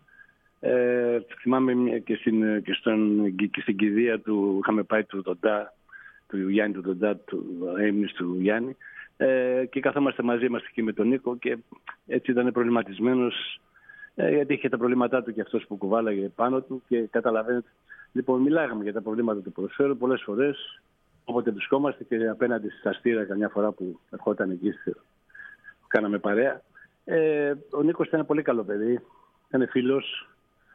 Ε, θυμάμαι και στην, και, στον, και στην κηδεία του είχαμε πάει του Δοντά, του Γιάννη του Δοντά, του έμνης του Γιάννη. Ε, και καθόμαστε μαζί, είμαστε εκεί με τον Νίκο και έτσι ήταν προβληματισμένος ε, γιατί είχε τα προβλήματά του και αυτός που κουβάλαγε πάνω του και καταλαβαίνετε. Λοιπόν, μιλάγαμε για τα προβλήματα του ποδοσφαίρου πολλές φορές, όποτε βρισκόμαστε και απέναντι στα στήρα καμιά φορά που ερχόταν εκεί, κάναμε παρέα. Ε, ο Νίκος ήταν ένα πολύ καλό παιδί, ήταν φίλος,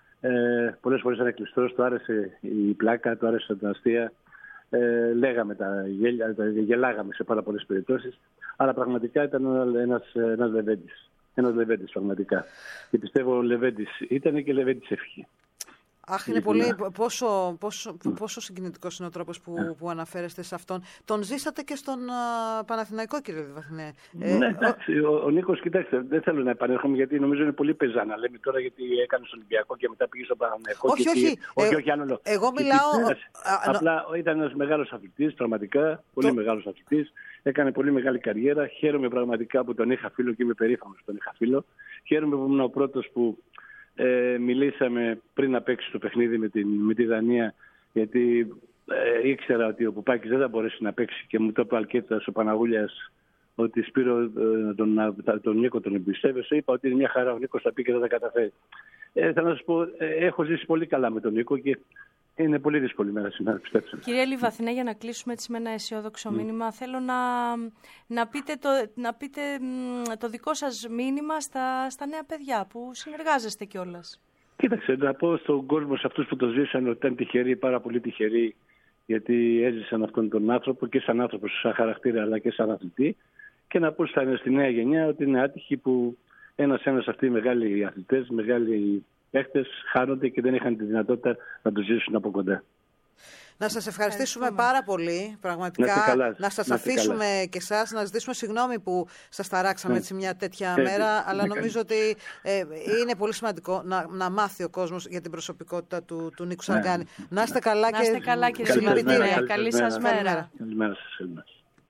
ε, πολλές φορές ήταν κλειστός, του άρεσε η πλάκα, του άρεσε τα αστεία. Ε, λέγαμε τα γέλια, τα γελάγαμε σε πάρα πολλές περιπτώσεις, αλλά πραγματικά ήταν ένας, ένας Λεβέντης. Ένας Λεβέντης πραγματικά. Και πιστεύω ο Λεβέντης ήταν και Λεβέντης έφυγε. Αχ, είναι πολύ. Πόσο, πόσο, πόσο συγκινητικός είναι ο τρόπος που, που αναφέρεστε σε αυτόν. Τον ζήσατε και στον uh, Παναθηναϊκό, κύριε Λιβαθινέ. Ναι, εντάξει. Ο, ο Νίκος, κοιτάξτε, δεν θέλω να επανέρχομαι γιατί νομίζω είναι πολύ πεζά να λέμε τώρα γιατί έκανε στον Ολυμπιακό και μετά πήγε στον Παναθηναϊκό. Όχι, όχι. όχι, όχι, ε, όχι άλλο, εγώ μιλάω. Απλά ήταν ένας μεγάλος αθλητής, πραγματικά. Πολύ το... μεγάλος αθλητής. Έκανε πολύ μεγάλη καριέρα. Χαίρομαι πραγματικά που τον είχα φίλο και είμαι περήφανος που τον είχα φίλο. Χαίρομαι που ήμουν ο πρώτος που. Ε, μιλήσαμε πριν να παίξει το παιχνίδι με, την, με τη Δανία γιατί ε, ήξερα ότι ο Πουπάκης δεν θα μπορέσει να παίξει και μου το είπε ο Αλκέτας, ο Παναγούλιας ότι Σπύρο ε, τον, τον Νίκο τον εμπιστεύεσαι. Είπα ότι είναι μια χαρά, ο Νίκος θα πει και δεν θα καταφέρει. Ε, θα να σας πω, ε, έχω ζήσει πολύ καλά με τον Νίκο και είναι πολύ δύσκολη μέρα σήμερα, πιστέψτε. Κυρία Λιβαθινέ, για να κλείσουμε έτσι με ένα αισιόδοξο mm. μήνυμα, θέλω να, να, πείτε το, να πείτε το δικό σας μήνυμα στα, στα νέα παιδιά που συνεργάζεστε κιόλας. Κοίταξε, να πω στον κόσμο, σε αυτούς που το ζήσαν, ότι ήταν τυχεροί, πάρα πολύ τυχεροί, γιατί έζησαν αυτόν τον άνθρωπο και σαν άνθρωπο, σαν χαρακτήρα, αλλά και σαν αθλητή. Και να πω στη νέα γενιά ότι είναι άτυχοι που ένας-ένας αυτοί οι μεγάλοι αθλητές, μεγάλοι παίχτες χάνονται και δεν είχαν τη δυνατότητα να τους ζήσουν από κοντά. Να σας ευχαριστήσουμε πάρα πολύ, πραγματικά. Να, καλά, να σας να αφήσουμε καλά. και εσάς, να ζητήσουμε συγγνώμη που σας ταράξαμε έτσι μια τέτοια ναι. μέρα, ναι. αλλά ναι. νομίζω ότι ε, είναι πολύ σημαντικό να, να μάθει ο κόσμος για την προσωπικότητα του, του Νίκου Σαργκάνη. Ναι. Να είστε καλά να και είστε καλά, κύριε συγχαρητήρια. Καλή σας μέρα. Καλημέρα σας.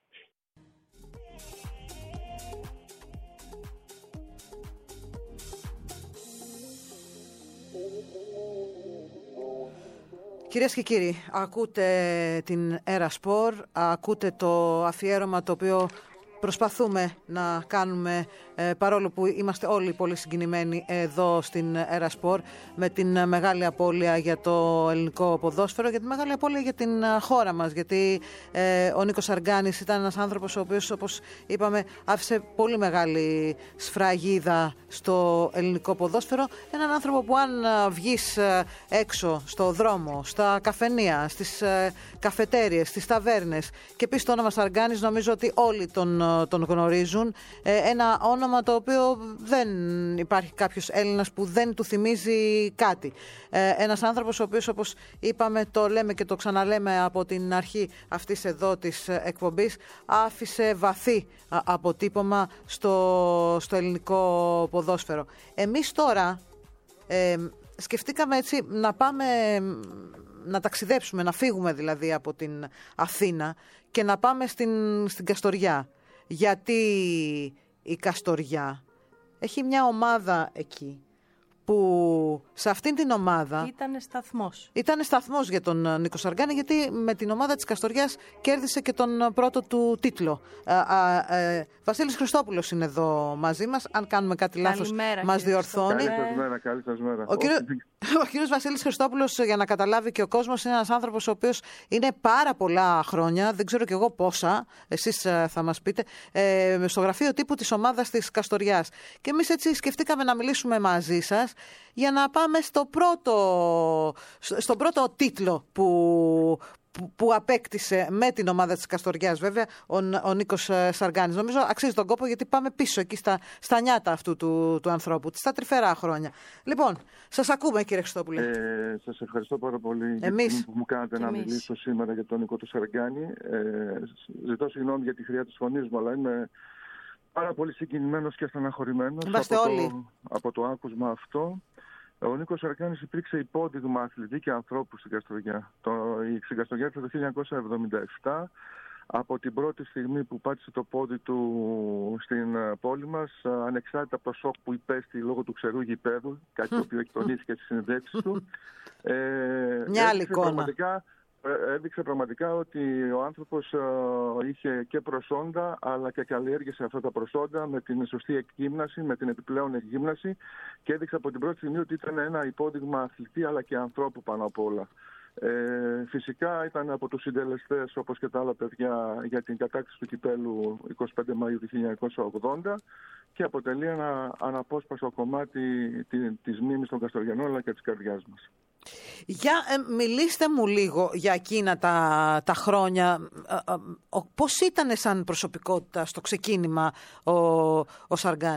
Κυρίες και κύριοι, ακούτε την Έρα Σπορ, ακούτε το αφιέρωμα το οποίο προσπαθούμε να κάνουμε ε, παρόλο που είμαστε όλοι πολύ συγκινημένοι εδώ στην Έρα Σπορ με την μεγάλη απώλεια για το ελληνικό ποδόσφαιρο, για τη μεγάλη απώλεια για την χώρα μας, γιατί ε, ο Νίκος Σαργκάνης ήταν ένας άνθρωπος ο οποίος, όπως είπαμε, άφησε πολύ μεγάλη σφραγίδα στο ελληνικό ποδόσφαιρο, έναν άνθρωπο που αν βγεις έξω στο δρόμο, στα καφενεία, στις ε, καφετέριες, στις ταβέρνες και πεις το όνομα Σαργκάνης, νομίζω ότι όλοι τον τον γνωρίζουν. Ε, ένα όνομα το οποίο δεν υπάρχει κάποιος Έλληνας που δεν του θυμίζει κάτι. Ε, ένας άνθρωπος ο οποίος, όπως είπαμε, το λέμε και το ξαναλέμε από την αρχή αυτής εδώ της εκπομπής, άφησε βαθύ αποτύπωμα στο, στο ελληνικό ποδόσφαιρο. Εμείς τώρα ε, σκεφτήκαμε έτσι να πάμε να ταξιδέψουμε, να φύγουμε δηλαδή από την Αθήνα και να πάμε στην, στην Καστοριά. Γιατί η Καστοριά έχει μια ομάδα εκεί που σε αυτήν την ομάδα Ήτανε σταθμός. Ήτανε σταθμός για τον Νίκο Σαργκάνη, γιατί με την ομάδα της Καστοριάς κέρδισε και τον πρώτο του τίτλο. Α, α, ε, Βασίλης Χριστόπουλος είναι εδώ μαζί μας. Αν κάνουμε κάτι λάθος μας διορθώνει. Καλή σας μέρα, καλή σας μέρα. Ο, κύριο, ο κύριος Βασίλης Χριστόπουλος, για να καταλάβει και ο κόσμος, είναι ένας άνθρωπος ο οποίος είναι πάρα πολλά χρόνια, δεν ξέρω κι εγώ πόσα, εσείς θα μας πείτε, ε, στο γραφείο τύπου της ομάδας της Καστοριάς. Και εμείς έτσι σκεφτήκαμε να μιλήσουμε μαζί σας για να πάμε στο πρώτο, στον πρώτο τίτλο που, που, που απέκτησε με την ομάδα της Καστοριάς, βέβαια, ο, ο Νίκος Σαργκάνης. Νομίζω αξίζει τον κόπο, γιατί πάμε πίσω εκεί στα, στα νιάτα αυτού του, του ανθρώπου, στα τρυφερά χρόνια. Λοιπόν, σας ακούμε, κύριε Χριστόπουλε. Ε, σας ευχαριστώ πάρα πολύ Εμείς. για που μου κάνατε να Εμείς. μιλήσω σήμερα για τον Νίκο του Σαργκάνη. Ε, ζητώ συγγνώμη για τη χρειά της φωνής μου, αλλά είμαι πάρα πολύ συγκινημένος και στεναχωρημένος Είμαστε από, όλοι. το, από το άκουσμα αυτό. Ο Νίκος Σαργκάνης υπήρξε υπόδειγμα αθλητή και ανθρώπου στην Καστοριά. Το, η στην Καστοριά το χίλια εννιακόσια εβδομήντα επτά, από την πρώτη στιγμή που πάτησε το πόδι του στην πόλη μας, ανεξάρτητα από το σοκ που υπέστη λόγω του ξερού γηπέδου, κάτι το οποίο έχει τονίσει και στις συνεντεύξεις του, ε, Μια άλλη εικόνα. Πραγματικά, έδειξε πραγματικά ότι ο άνθρωπος uh, είχε και προσόντα, αλλά και καλλιέργησε αυτά τα προσόντα με την σωστή εκγύμναση, με την επιπλέον εκγύμναση, και έδειξε από την πρώτη στιγμή ότι ήταν ένα υπόδειγμα αθλητή αλλά και ανθρώπου πάνω απ' όλα. Ε, φυσικά ήταν από τους συντελεστές, όπως και τα άλλα παιδιά, για την κατάκτηση του κυπέλου εικοστή πέμπτη Μαΐου του χίλια εννιακόσια ογδόντα και αποτελεί ένα αναπόσπαστο κομμάτι της μνήμης των Καστοριανών αλλά και της καρδιάς μας. Για ε, μιλήστε μου λίγο για εκείνα τα, τα χρόνια. Ε, ε, πώς ήταν σαν προσωπικότητα στο ξεκίνημα ο, ο Σαργκάνης?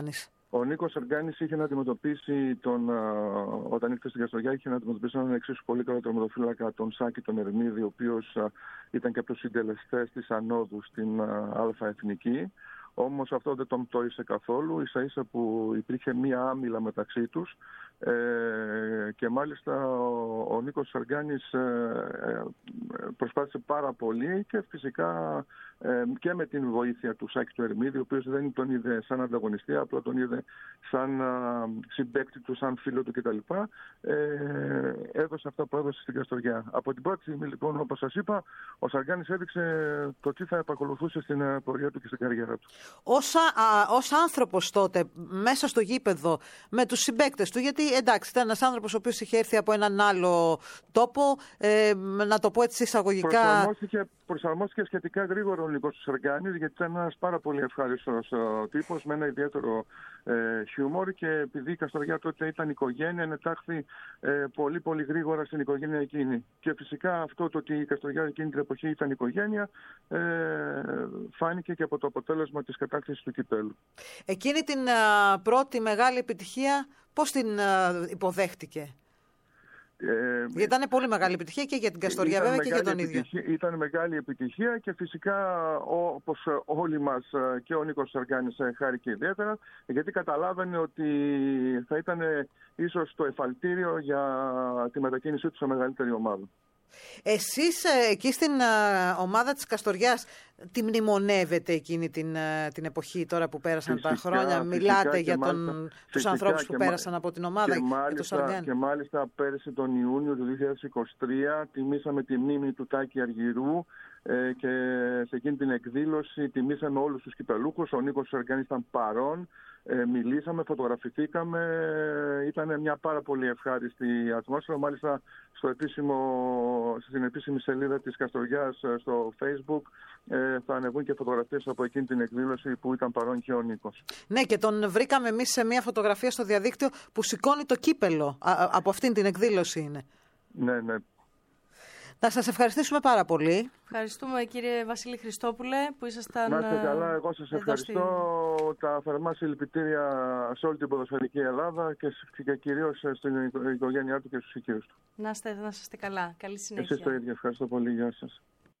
Ο Νίκος Σαργκάνης είχε να αντιμετωπίσει τον, όταν ήρθε στην Καστοριά, είχε να αντιμετωπίσει έναν εξίσου πολύ καλό τερματοφύλακα, τον Σάκη τον Ερμίδη, ο οποίος ήταν και από τους συντελεστές της ανόδου στην Α Εθνική. Όμως αυτό δεν τον πτώησε καθόλου, ίσα ίσα που υπήρχε μία άμυλα μεταξύ τους ε, και μάλιστα ο, ο Νίκος Σαργκάνης ε, προσπάθησε πάρα πολύ και φυσικά ε, και με την βοήθεια του Σάκη του Ερμίδη, ο οποίος δεν τον είδε σαν ανταγωνιστή, απλά τον είδε σαν α, συμπαίκτη του, σαν φίλο του κτλ. Ε, έδωσε αυτά που έδωσε στην Καστοριά. Από την πρώτη στιγμή λοιπόν, όπως σας είπα, ο Σαργκάνης έδειξε το τι θα επακολουθούσε στην πορεία του και στην καριέρα του. Ως, α, ως άνθρωπος τότε, μέσα στο γήπεδο, με τους συμπαίκτες του, γιατί εντάξει, ήταν ένας άνθρωπος ο οποίος είχε έρθει από έναν άλλο τόπο, ε, να το πω έτσι εισαγωγικά. Προσαρμόστηκε, προσαρμόστηκε σχετικά γρήγορα ο Νίκος Σαργκάνης, γιατί ήταν ένας πάρα πολύ ευχάριστος τύπος, με ένα ιδιαίτερο ε, χιούμορ, και επειδή η Καστοριά τότε ήταν οικογένεια, ενετάχθη ε, πολύ πολύ γρήγορα στην οικογένεια εκείνη. Και φυσικά αυτό το ότι η Καστοριά εκείνη την εποχή ήταν οικογένεια, ε, φάνηκε και από το αποτέλεσμα της κατάκτησης του κυπέλου. Εκείνη την α, πρώτη μεγάλη επιτυχία πώς την α, υποδέχτηκε? Ε, Γιατί ήταν πολύ μεγάλη επιτυχία και για την Καστοριά βέβαια και για τον ίδιο. Ήταν μεγάλη επιτυχία και φυσικά όπως όλοι μας και ο Νίκος Σαργκάνης χάρηκε ιδιαίτερα, γιατί καταλάβαινε ότι θα ήταν ίσως το εφαλτήριο για τη μετακίνησή του σε μεγαλύτερη ομάδα. Εσείς εκεί στην ομάδα της Καστοριάς τη μνημονεύετε εκείνη την, την εποχή τώρα που πέρασαν φυσικά, τα χρόνια? Μιλάτε για τον, μάλιστα, τους ανθρώπους που πέρασαν από την ομάδα και μάλιστα, για το και μάλιστα πέρυσι τον Ιούνιο του δύο χιλιάδες είκοσι τρία τιμήσαμε τη μνήμη του Τάκη Αργυρού ε, και σε εκείνη την εκδήλωση τιμήσαμε όλους τους κυπελούχους. Ο Νίκος Σαργκάνης ήταν παρόν. Ε, μιλήσαμε, φωτογραφηθήκαμε, ήταν μια πάρα πολύ ευχάριστη ατμόσφαιρα. Μάλιστα στο επίσημο, στην επίσημη σελίδα της Καστοριάς στο Facebook ε, θα ανεβούν και φωτογραφίες από εκείνη την εκδήλωση που ήταν παρόν και ο Νίκος. Ναι, και τον βρήκαμε εμείς σε μια φωτογραφία στο διαδίκτυο που σηκώνει το κύπελο. Α, από αυτήν την εκδήλωση είναι. Ναι, ναι. Να σας ευχαριστήσουμε πάρα πολύ. Ευχαριστούμε κύριε Βασίλη Χριστόπουλε που ήσασταν. Να είστε καλά, εγώ σας ευχαριστώ. Στη... Τα θερμά συλληπιτήρια σε όλη την ποδοσφαιρική Ελλάδα και, και κυρίως στην οικογένειά του και στους οικείους του. Να είστε, να είστε καλά. Καλή συνέχεια. Εσείς το ίδιο. Ευχαριστώ πολύ. Γεια σας.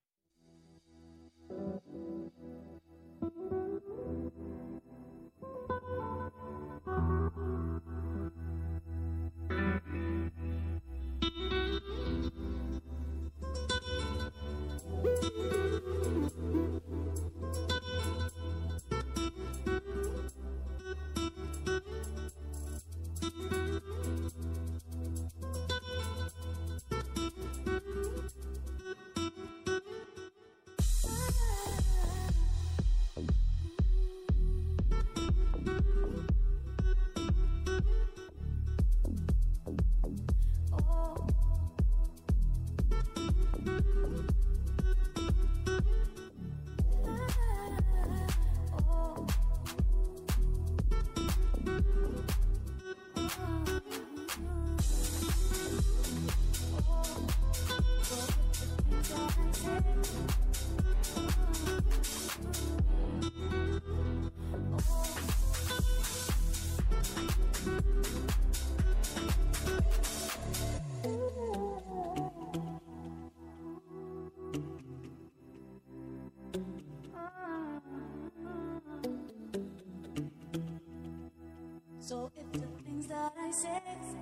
So if the things that I say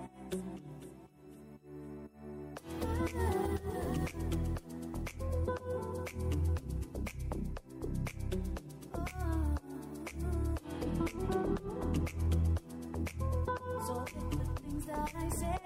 So if the things that I say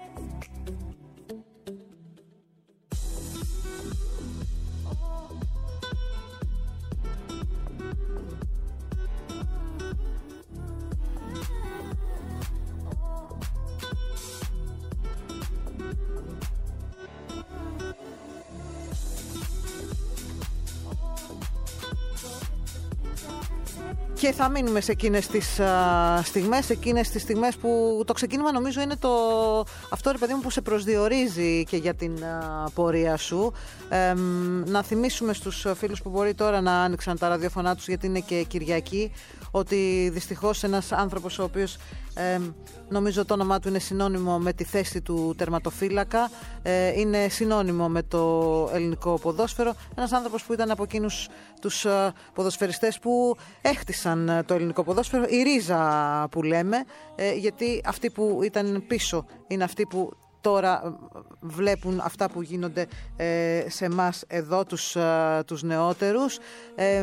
Και θα μείνουμε σε εκείνες τις α, στιγμές, σε εκείνες τις στιγμές που το ξεκίνημα νομίζω είναι το, αυτό ρε παιδί μου που σε προσδιορίζει και για την α, πορεία σου. Ε, να θυμίσουμε στους φίλους που μπορεί τώρα να άνοιξαν τα ραδιοφωνά τους, γιατί είναι και Κυριακή, ότι δυστυχώς ένας άνθρωπος ο οποίος ε, νομίζω το όνομά του είναι συνώνυμο με τη θέση του τερματοφύλακα, ε, είναι συνώνυμο με το ελληνικό ποδόσφαιρο, ένας άνθρωπος που ήταν από εκείνους τους ε, ποδοσφαιριστές που έχτισαν ε, το ελληνικό ποδόσφαιρο, η ρίζα που λέμε, ε, γιατί αυτοί που ήταν πίσω είναι αυτοί που τώρα βλέπουν αυτά που γίνονται ε, σε εμάς εδώ, τους, ε, τους νεότερους. ε,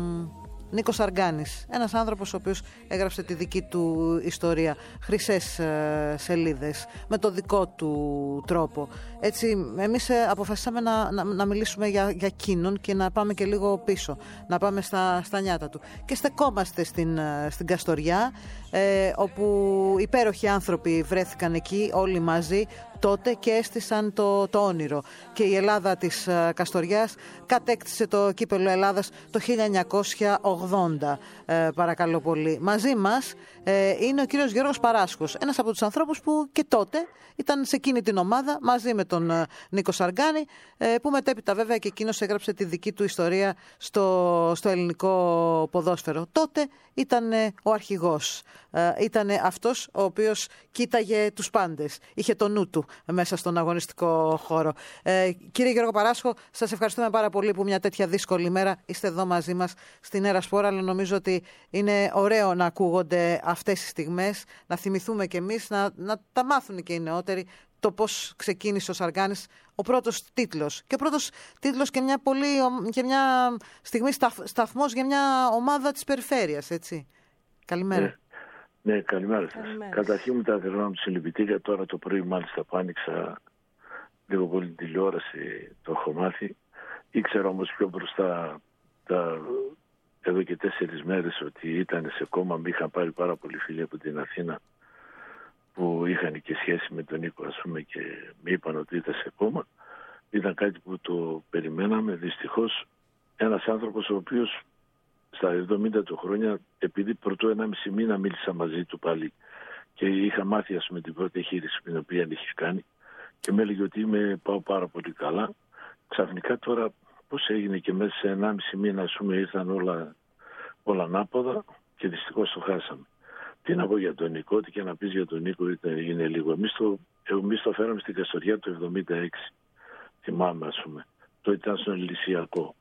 Νίκος Αργάνης, ένας άνθρωπος ο οποίος έγραψε τη δική του ιστορία, χρυσές ε, σελίδες, με το δικό του τρόπο. Έτσι, εμείς ε, αποφασίσαμε να, να, να μιλήσουμε για, για εκείνον και να πάμε και λίγο πίσω, να πάμε στα, στα νιάτα του. Και στεκόμαστε στην, στην Καστοριά, ε, όπου υπέροχοι άνθρωποι βρέθηκαν εκεί όλοι μαζί τότε και έστησαν το, το όνειρο. Και η Ελλάδα της uh, Καστοριάς κατέκτησε το κύπελλο Ελλάδας το χίλια εννιακόσια ογδόντα. Ε, παρακαλώ πολύ. Μαζί μας ε, είναι ο κύριος Γιώργος Παράσχος, ένας από τους ανθρώπους που και τότε ήταν σε εκείνη την ομάδα μαζί με τον uh, Νίκο Σαργάνη, ε, που μετέπειτα βέβαια και εκείνος έγραψε τη δική του ιστορία στο, στο ελληνικό ποδόσφαιρο. Τότε ήταν ε, ο αρχηγός. Ε, ήταν αυτός ο οποίος κοίταγε τους πάντες. Είχε το νου του μέσα στον αγωνιστικό χώρο. Ε, κύριε Γιώργο Παράσχο, σας ευχαριστούμε πάρα πολύ που μια τέτοια δύσκολη μέρα είστε εδώ μαζί μας στην Έρα Σπορ, αλλά νομίζω ότι είναι ωραίο να ακούγονται αυτές οι στιγμές, να θυμηθούμε κι εμείς, να, να τα μάθουν και οι νεότεροι το πώς ξεκίνησε ο Σαργάνης, ο πρώτος τίτλος. Και ο πρώτος τίτλος και μια, πολύ, και μια στιγμή σταθ, σταθμός για μια ομάδα της περιφέρειας, έτσι. Καλημέρα. Ναι. Ναι, καλημέρα σας. Καταρχήν μου τα θέλω να μου συλληπιτήρια. Τώρα το πρωί μάλιστα που άνοιξα λίγο πολύ την τηλεόραση, το έχω μάθει. Ήξερα όμως πιο μπροστά τα, εδώ και τέσσερις μέρες ότι ήταν σε κόμμα. Με είχαν πάρει πάρα πολλοί φίλοι από την Αθήνα που είχαν και σχέση με τον Νίκο, ας πούμε, και με είπαν ότι ήταν σε κόμμα. Ήταν κάτι που το περιμέναμε. Δυστυχώς ένας άνθρωπος ο οποίος στα εβδομήντα του χρόνια, επειδή πρωτού ενάμιση μήνα μίλησα μαζί του πάλι και είχα μάθει, ας πούμε, την πρώτη εγχείρηση την οποία είχε κάνει και με έλεγε ότι είμαι, πάω πάρα πολύ καλά. Ξαφνικά τώρα πώς έγινε και μέσα σε ενάμιση μήνα, ας πούμε, ήρθαν όλα, όλα ανάποδα και δυστυχώς το χάσαμε. Τι να πω για τον Νίκο, ό,τι και να πεις για τον Νίκο είναι λίγο. Εμείς το, εμείς το φέραμε στην Καστοριά το εβδομήντα έξι, θυμάμαι, ας πούμε. Το ήταν στον Ελυσσιακό.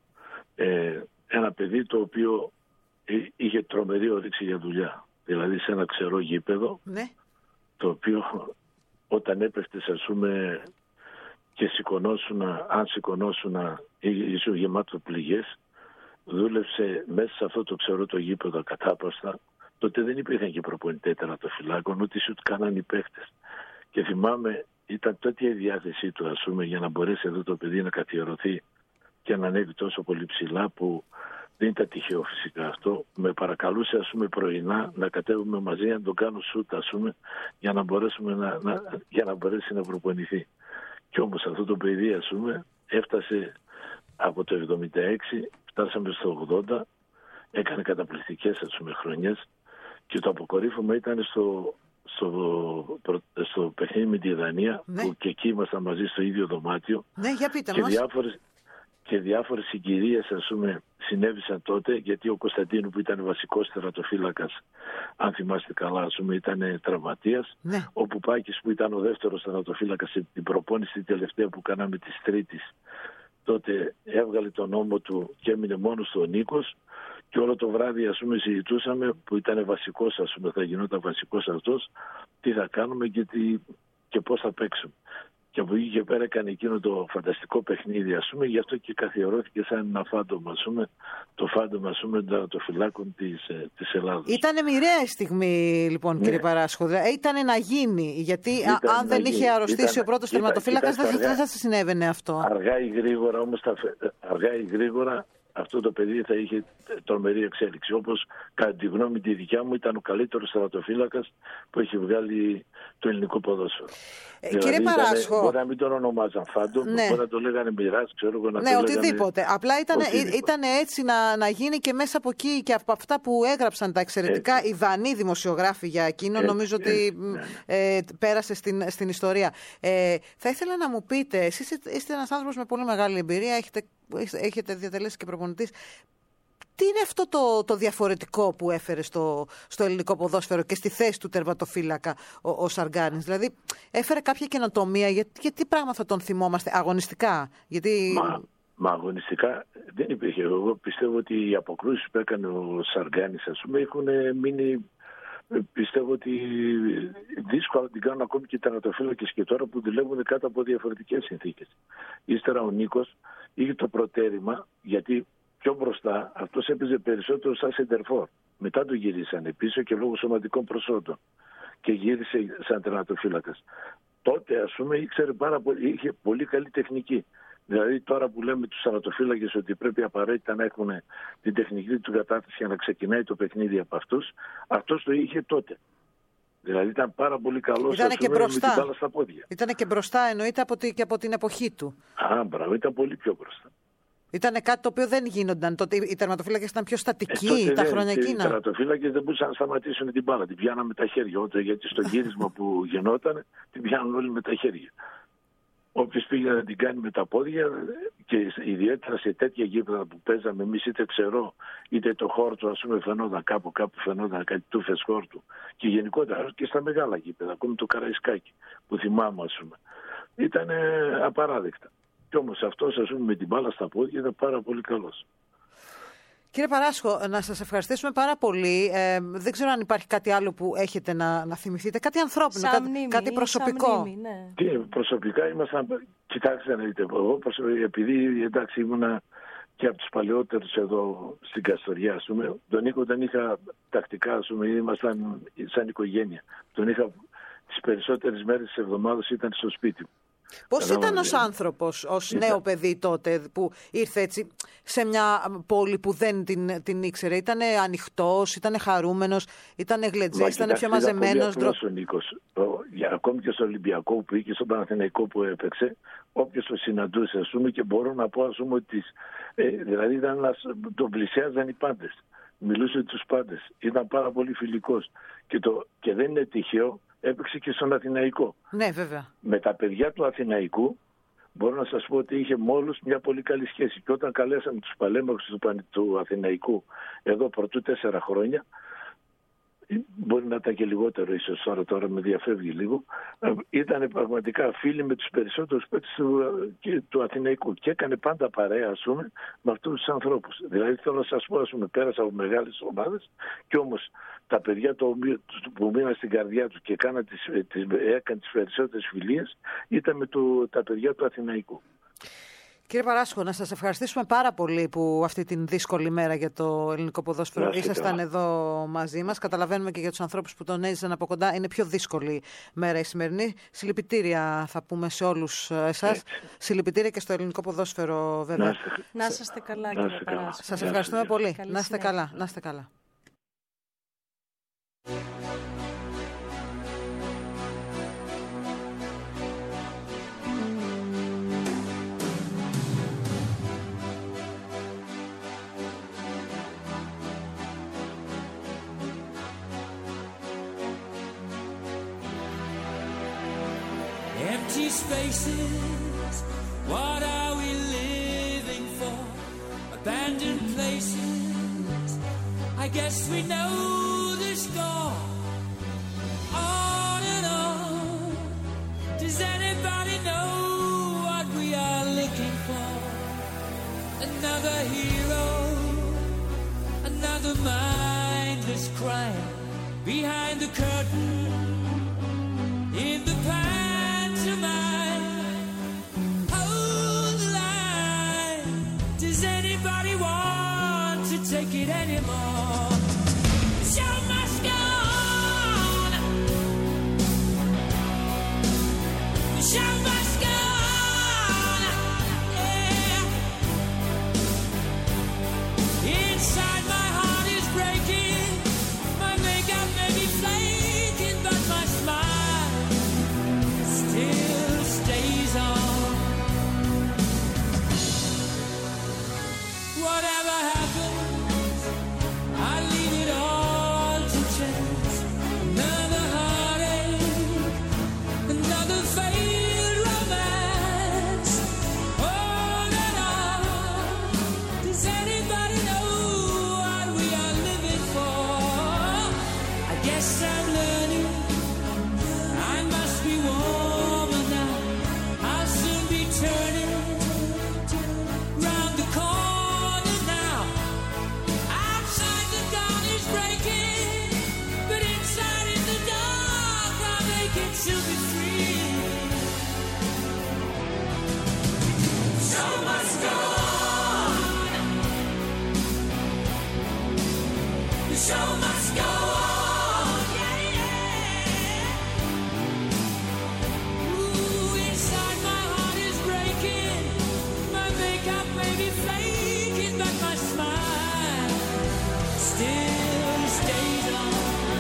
Ε, ένα παιδί το οποίο είχε τρομερή όρεξη για δουλειά. Δηλαδή σε ένα ξερό γήπεδο, ναι, το οποίο όταν έπεφτες, ας πούμε, και σηκωνόσουν, αν σηκωνόσουν, ήσουν γεμάτο πληγές, δούλεψε μέσα σε αυτό το ξερό το γήπεδο κατάπαστα. Τότε δεν υπήρχαν και προπονητές τερματοφυλάκων, ούτε ούτε κάναν οι παίχτες. Και θυμάμαι, ήταν τέτοια η διάθεσή του, ας πούμε, για να μπορέσει εδώ το παιδί να καθιερωθεί και να ανέβει τόσο πολύ ψηλά, που δεν ήταν τυχαίο φυσικά αυτό. Με παρακαλούσε, ας πούμε, πρωινά να κατέβουμε μαζί, να τον κάνω σούτ, ας πούμε, για να, μπορέσουμε να, να, για να μπορέσει να προπονηθεί. Και όμως αυτό το παιδί, ας πούμε, έφτασε από το εβδομήντα έξι, φτάσαμε στο ογδόντα, έκανε καταπληκτικές, ας πούμε, χρονιές και το αποκορύφωμα ήταν στο, στο, στο παιχνίδι με τη Δανία, ναι, που και εκεί ήμασταν μαζί στο ίδιο δωμάτιο. Ναι, για πείτε και μας. Διάφορες, και διάφορες συγκυρίες, ας πούμε, συνέβησαν τότε, γιατί ο Κωνσταντίνου που ήταν βασικός τερματοφύλακας, αν θυμάστε καλά, ας πούμε, ήταν τραυματίας. Ναι. Ο Πουπάκης που ήταν ο δεύτερος τερματοφύλακας στην προπόνηση τελευταία που κάναμε της Τρίτης, τότε έβγαλε τον νόμο του και έμεινε μόνος του ο Νίκος. Και όλο το βράδυ, ας πούμε, συζητούσαμε, που ήταν βασικός, ας πούμε, θα γινόταν βασικός αυτός, τι θα κάνουμε και, τι, και πώς θα παίξουμε. Και από εκεί και πέρα έκανε εκείνο το φανταστικό παιχνίδι, ας πούμε, γι' αυτό και καθιερώθηκε σαν ένα φάντομα, ας πούμε, το φάντομα, ας πούμε, των φυλάκων της, της Ελλάδος. Ήτανε μοιραία στιγμή, λοιπόν, ναι, κύριε Παράσχο. Ήτανε να γίνει, γιατί ήταν αν δεν γίνει. Είχε αρρωστήσει ήταν, ο πρώτος τερματοφύλακας, δεν θα σας συνέβαινε αυτό. Αργά ή γρήγορα, όμως, τα, αργά ή γρήγορα αυτό το παιδί θα είχε τρομερή εξέλιξη. Όπως κατά τη γνώμη τη δικιά μου ήταν ο καλύτερος στρατοφύλακας που έχει βγάλει το ελληνικό ποδόσφαιρο. Ε, δηλαδή, κύριε Παράσχο. Μπορεί να μην τον ονομάζαν Φάντο, ναι. μπορεί να το λέγανε Μοιράς, ξέρω εγώ να ναι, το οτιδήποτε. λέγανε... Απλά ήταν, οτιδήποτε. ήταν έτσι να, να γίνει και μέσα από εκεί και από αυτά που έγραψαν τα εξαιρετικά έτσι. Οι δανείοι δημοσιογράφοι για εκείνο. Έτσι, νομίζω έτσι, ότι ναι, ναι. Ε, πέρασε στην, στην ιστορία. Ε, θα ήθελα να μου πείτε, εσείς είστε ένας άνθρωπος με πολύ μεγάλη εμπειρία, έχετε, έχετε διατελέσει και προπονητής. Τι είναι αυτό το, το διαφορετικό που έφερε στο, στο ελληνικό ποδόσφαιρο και στη θέση του τερματοφύλακα ο, ο Σαργκάνης? Δηλαδή, έφερε κάποια καινοτομία. Για, για τι πράγμα θα τον θυμόμαστε αγωνιστικά? Γιατί... Μα, μα αγωνιστικά δεν υπήρχε. Εγώ πιστεύω ότι οι αποκρούσεις που έκανε ο Σαργκάνης, ας πούμε, έχουν μείνει... Πιστεύω ότι δύσκολα την κάνουν ακόμη και οι τερματοφύλακες και τώρα που δουλεύουν κάτω από διαφορετικές συνθήκες. Ύστερα ο Νίκος είχε το προτέρημα, γιατί πιο μπροστά αυτός έπαιζε περισσότερο σαν σεντερφόρ. Μετά το γυρίσανε πίσω και λόγω σωματικών προσόντων και γύρισε σαν τερματοφύλακας. Τότε, ας πούμε, ήξερε πάρα πολύ, είχε πολύ καλή τεχνική. Δηλαδή τώρα που λέμε τους τερματοφύλακες ότι πρέπει απαραίτητα να έχουν την τεχνική του κατάρτιση για να ξεκινάει το παιχνίδι από αυτούς, αυτός το είχε τότε. Δηλαδή ήταν πάρα πολύ καλός, ας πούμε, με την μπάλα στα πόδια. Ήτανε και μπροστά, εννοείται από τη, και από την εποχή του. Α, μπράβο, ήταν πολύ πιο μπροστά. Ήταν κάτι το οποίο δεν γίνονταν. Τότε οι τερματοφύλακες ήταν πιο στατικοί ε, τα δεν, χρόνια εκείνα. Οι τερματοφύλακες δεν μπορούσαν να σταματήσουν την μπάλα. Την πιάναν με τα χέρια. Ό, γιατί στο γύρισμα που γινόταν την πιάναν όλοι με τα χέρια. Όποιος πήγε να την κάνει με τα πόδια και ιδιαίτερα σε τέτοια γήπεδα που παίζαμε εμείς, είτε ξερό είτε το χόρτο, ας πούμε, φαινόταν κάπου, κάπου φαινόταν κάτι τούφες χόρτου. Και γενικότερα και στα μεγάλα γήπεδα, ακόμη το Καραϊσκάκι που θυμάμαι, ας πούμε, ήταν απαράδεκτα. Κι όμως αυτός, ας πούμε, με την μπάλα στα πόδια ήταν πάρα πολύ καλός. Κύριε Παράσχο, να σας ευχαριστήσουμε πάρα πολύ. Ε, δεν ξέρω αν υπάρχει κάτι άλλο που έχετε να, να θυμηθείτε. Κάτι ανθρώπινο, κάτι, μνήμη, κάτι προσωπικό. Μνήμη, ναι. Τι, προσωπικά ήμασταν... Κοιτάξτε να δείτε, εγώ επειδή εντάξει ήμουνα και από τους παλαιότερους εδώ στην Καστοριά, ας πούμε, τον Νίκο τον είχα τακτικά, ας πούμε, ήμασταν σαν οικογένεια. Τον είχα τις περισσότερες μέρες της εβδομάδας, ήταν στο σπίτι μου. Πώς ήταν ως άνθρωπος, ως ήταν... νέο παιδί τότε που ήρθε έτσι σε μια πόλη που δεν την, την ήξερε? Ήτανε ανοιχτός, ήτανε χαρούμενος, ήτανε γλετζές, ήτανε πιο μαζεμένος? Ήταν ο Νίκος. Ακόμη και στο Ολυμπιακό που πήγε, στο Παναθηναϊκό που έπαιξε, όποιος το συναντούσε, ας πούμε, και μπορώ να πω, ας πούμε, ότι ε, δηλαδή ήταν ένας, τον πλησιάζαν οι πάντες. Μιλούσε τους πάντες. Ήταν πάρα πολύ φιλικός. Και, το, και δεν είναι τυχαίο, έπαιξε και στον Αθηναϊκό. Ναι, βέβαια. Με τα παιδιά του Αθηναϊκού μπορώ να σας πω ότι είχε με όλους μια πολύ καλή σχέση. Και όταν καλέσαμε τους παλέμαχους του, του Αθηναϊκού εδώ πρωτού τέσσερα χρόνια, μπορεί να ήταν και λιγότερο ίσως τώρα, τώρα με διαφεύγει λίγο, ήταν πραγματικά φίλοι με τους περισσότερους παίκτες του, του Αθηναϊκού και έκανε πάντα παρέα, ας πούμε, με αυτούς τους ανθρώπους. Δηλαδή θέλω να σας πω, ας πούμε, πέρασα από μεγάλες ομάδες και όμως τα παιδιά το, που μείναν στην καρδιά τους και έκαναν τις, τις, έκαν τις περισσότερες φιλίες ήταν με το, τα παιδιά του Αθηναϊκού. Κύριε Παράσχο, να σας ευχαριστήσουμε πάρα πολύ που αυτή την δύσκολη μέρα για το ελληνικό ποδόσφαιρο ήσασταν εδώ μαζί μας. Καταλαβαίνουμε και για τους ανθρώπους που τον έζησαν από κοντά είναι πιο δύσκολη μέρα η σημερινή. Συλληπιτήρια θα πούμε σε όλους εσάς. Έτσι. Συλληπιτήρια και στο ελληνικό ποδόσφαιρο βέβαια. Να είσαστε καλά, κύριε Παράσχο. Σας ευχαριστούμε πολύ. Να είστε καλά. Να είστε καλά. Empty spaces, what are we living for? Abandoned places, I guess we know the score. On and on, does anybody know what we are looking for? Another hero, another mindless crime behind the curtain, in the past. Hold the line. Does anybody want to take it anymore? The show must go on. The show must go on. Yeah. Yes, I'm learning. I must be warmer now. I'll soon be turning round the corner now. Outside the dawn is breaking, but inside in the dark I'll make it to be free. Show must go on. The show must go on. Yeah, yeah. Ooh, inside my heart is breaking. My makeup may be flaking, but my smile still stays on.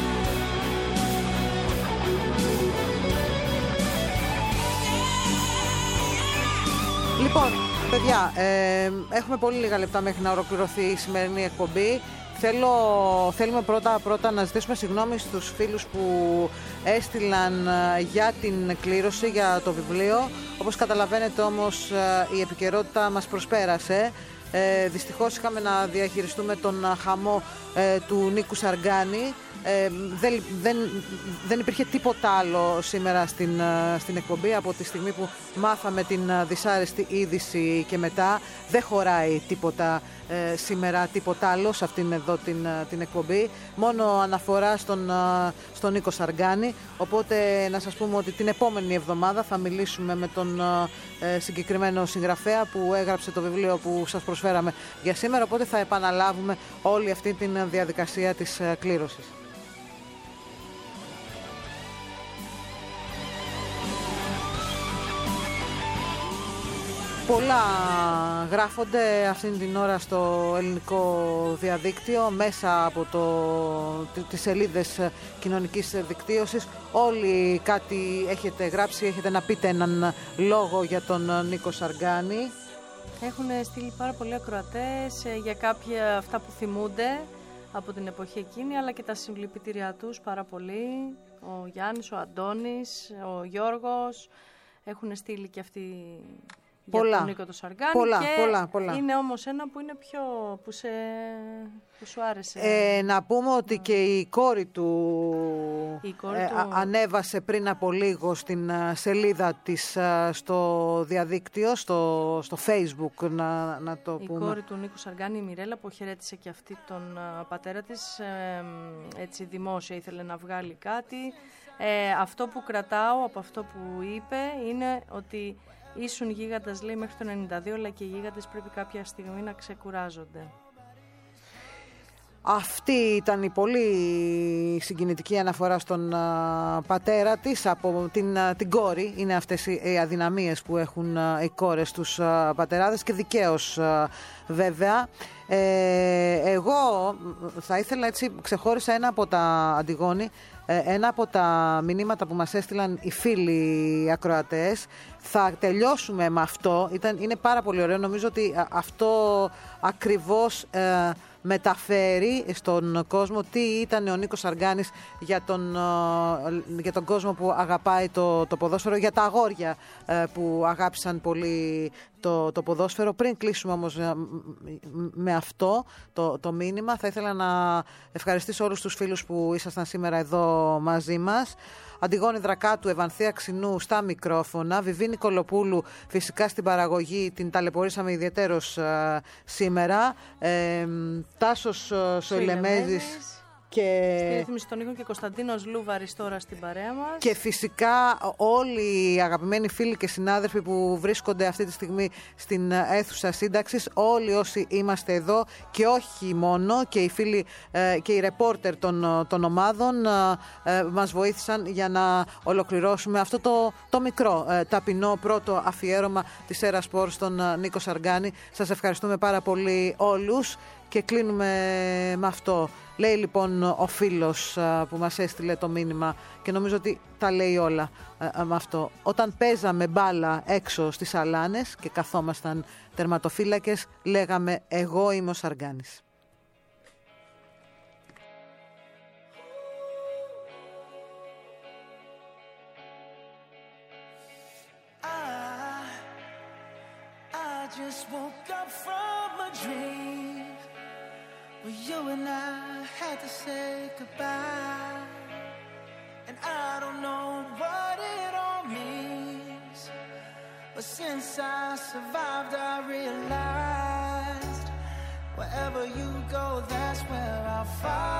Λοιπόν, παιδιά, ε, έχουμε πολύ λίγα λεπτά μέχρι να ολοκληρωθεί η σημερινή εκπομπή. Θέλω, θέλουμε πρώτα, πρώτα να ζητήσουμε συγγνώμη στους φίλους που έστειλαν ε, για την κλήρωση, για το βιβλίο. Όπως καταλαβαίνετε όμως ε, η επικαιρότητα μας προσπέρασε. Ε, δυστυχώς είχαμε να διαχειριστούμε τον χαμό ε, του Νίκου Σαργκάνη. Ε, δεν, δεν, δεν υπήρχε τίποτα άλλο σήμερα στην, στην εκπομπή από τη στιγμή που μάθαμε την δυσάρεστη είδηση και μετά. Δεν χωράει τίποτα ε, σήμερα, τίποτα άλλο σε αυτήν εδώ την, την εκπομπή. Μόνο αναφορά στον, στον Νίκο Σαργκάνη. Οπότε να σας πούμε ότι την επόμενη εβδομάδα θα μιλήσουμε με τον ε, συγκεκριμένο συγγραφέα που έγραψε το βιβλίο που σας προσφέραμε για σήμερα. Οπότε θα επαναλάβουμε όλη αυτή τη διαδικασία της ε, κλήρωσης. Πολλά γράφονται αυτήν την ώρα στο ελληνικό διαδίκτυο μέσα από το, τις σελίδες κοινωνικής δικτύωσης. Όλοι κάτι έχετε γράψει, έχετε να πείτε έναν λόγο για τον Νίκο Σαργκάνη. Έχουν στείλει πάρα πολλοί ακροατές για κάποια αυτά που θυμούνται από την εποχή εκείνη, αλλά και τα συλληπιτήριά τους πάρα πολύ. Ο Γιάννης, ο Αντώνης, ο Γιώργος έχουν στείλει και αυτοί πολλά. Για τον Νίκο το Σαργκάνη. Πολλά, και πολλά, πολλά. Είναι όμως ένα που είναι πιο, που, σε, που σου άρεσε. Ε, να πούμε ότι και η κόρη του, η κόρη ε, του... Α, ανέβασε πριν από λίγο στην σελίδα της στο διαδίκτυο, στο, στο Facebook να, να το η πούμε. Η κόρη του Νίκου Σαργκάνη, η Μιρέλα, που χαιρέτησε και αυτή τον α, πατέρα της, ε, έτσι δημόσια ήθελε να βγάλει κάτι. Ε, αυτό που κρατάω από αυτό που είπε είναι ότι ήσουν γίγαντας, λέει, μέχρι το ενενήντα δύο, αλλά και οι γίγαντες πρέπει κάποια στιγμή να ξεκουράζονται. Αυτή ήταν η πολύ συγκινητική αναφορά στον α, πατέρα της από την, α, την κόρη. Είναι αυτές οι, οι αδυναμίες που έχουν α, οι κόρες τους α, πατεράδες και δικαίως α, βέβαια. Ε, εγώ θα ήθελα, έτσι ξεχώρισα ένα από τα, Αντιγόνη, ένα από τα μηνύματα που μας έστειλαν οι φίλοι ακροατές. Θα τελειώσουμε με αυτό. Ήταν, είναι πάρα πολύ ωραίο. Νομίζω ότι αυτό ακριβώς ε, μεταφέρει στον κόσμο τι ήταν ο Νίκος Σαργκάνης για τον, ε, για τον κόσμο που αγαπάει το, το ποδόσφαιρο, για τα αγόρια ε, που αγάπησαν πολύ το, το ποδόσφαιρο. Πριν κλείσουμε όμως ε, με αυτό το, το μήνυμα, θα ήθελα να ευχαριστήσω όλους τους φίλους που ήσασταν σήμερα εδώ μαζί μας. Αντιγόνη Δρακάτου, Ευανθία Ξινού στα μικρόφωνα, Βιβί Νικολοπούλου φυσικά στην παραγωγή, την ταλαιπωρήσαμε ιδιαιτέρως uh, σήμερα, ε, Τάσος uh, Σοηλεμέζης και... Στη ρύθμιση των ήχων και Κωνσταντίνος Λούβαρης τώρα στην παρέα μας. Και φυσικά όλοι οι αγαπημένοι φίλοι και συνάδελφοι που βρίσκονται αυτή τη στιγμή στην αίθουσα σύνταξης, όλοι όσοι είμαστε εδώ και όχι μόνο, και οι φίλοι ε, και οι ρεπόρτερ των, των ομάδων ε, ε, μας βοήθησαν για να ολοκληρώσουμε αυτό το, το μικρό ε, ταπεινό πρώτο αφιέρωμα της Έρα Σπορ στον ε, Νίκο Σαργκάνη. Σας ευχαριστούμε πάρα πολύ όλους και κλείνουμε με αυτό. Λέει λοιπόν ο φίλος α, που μας έστειλε το μήνυμα και νομίζω ότι τα λέει όλα α, με αυτό. Όταν παίζαμε μπάλα έξω στις αλάνες και καθόμασταν τερματοφύλακες, λέγαμε εγώ είμαι ο Σαργκάνης. I, I just woke up from a dream where you and I had to say goodbye. and I don't know what it all means. But since I survived, I realized wherever you go, that's where I'll find.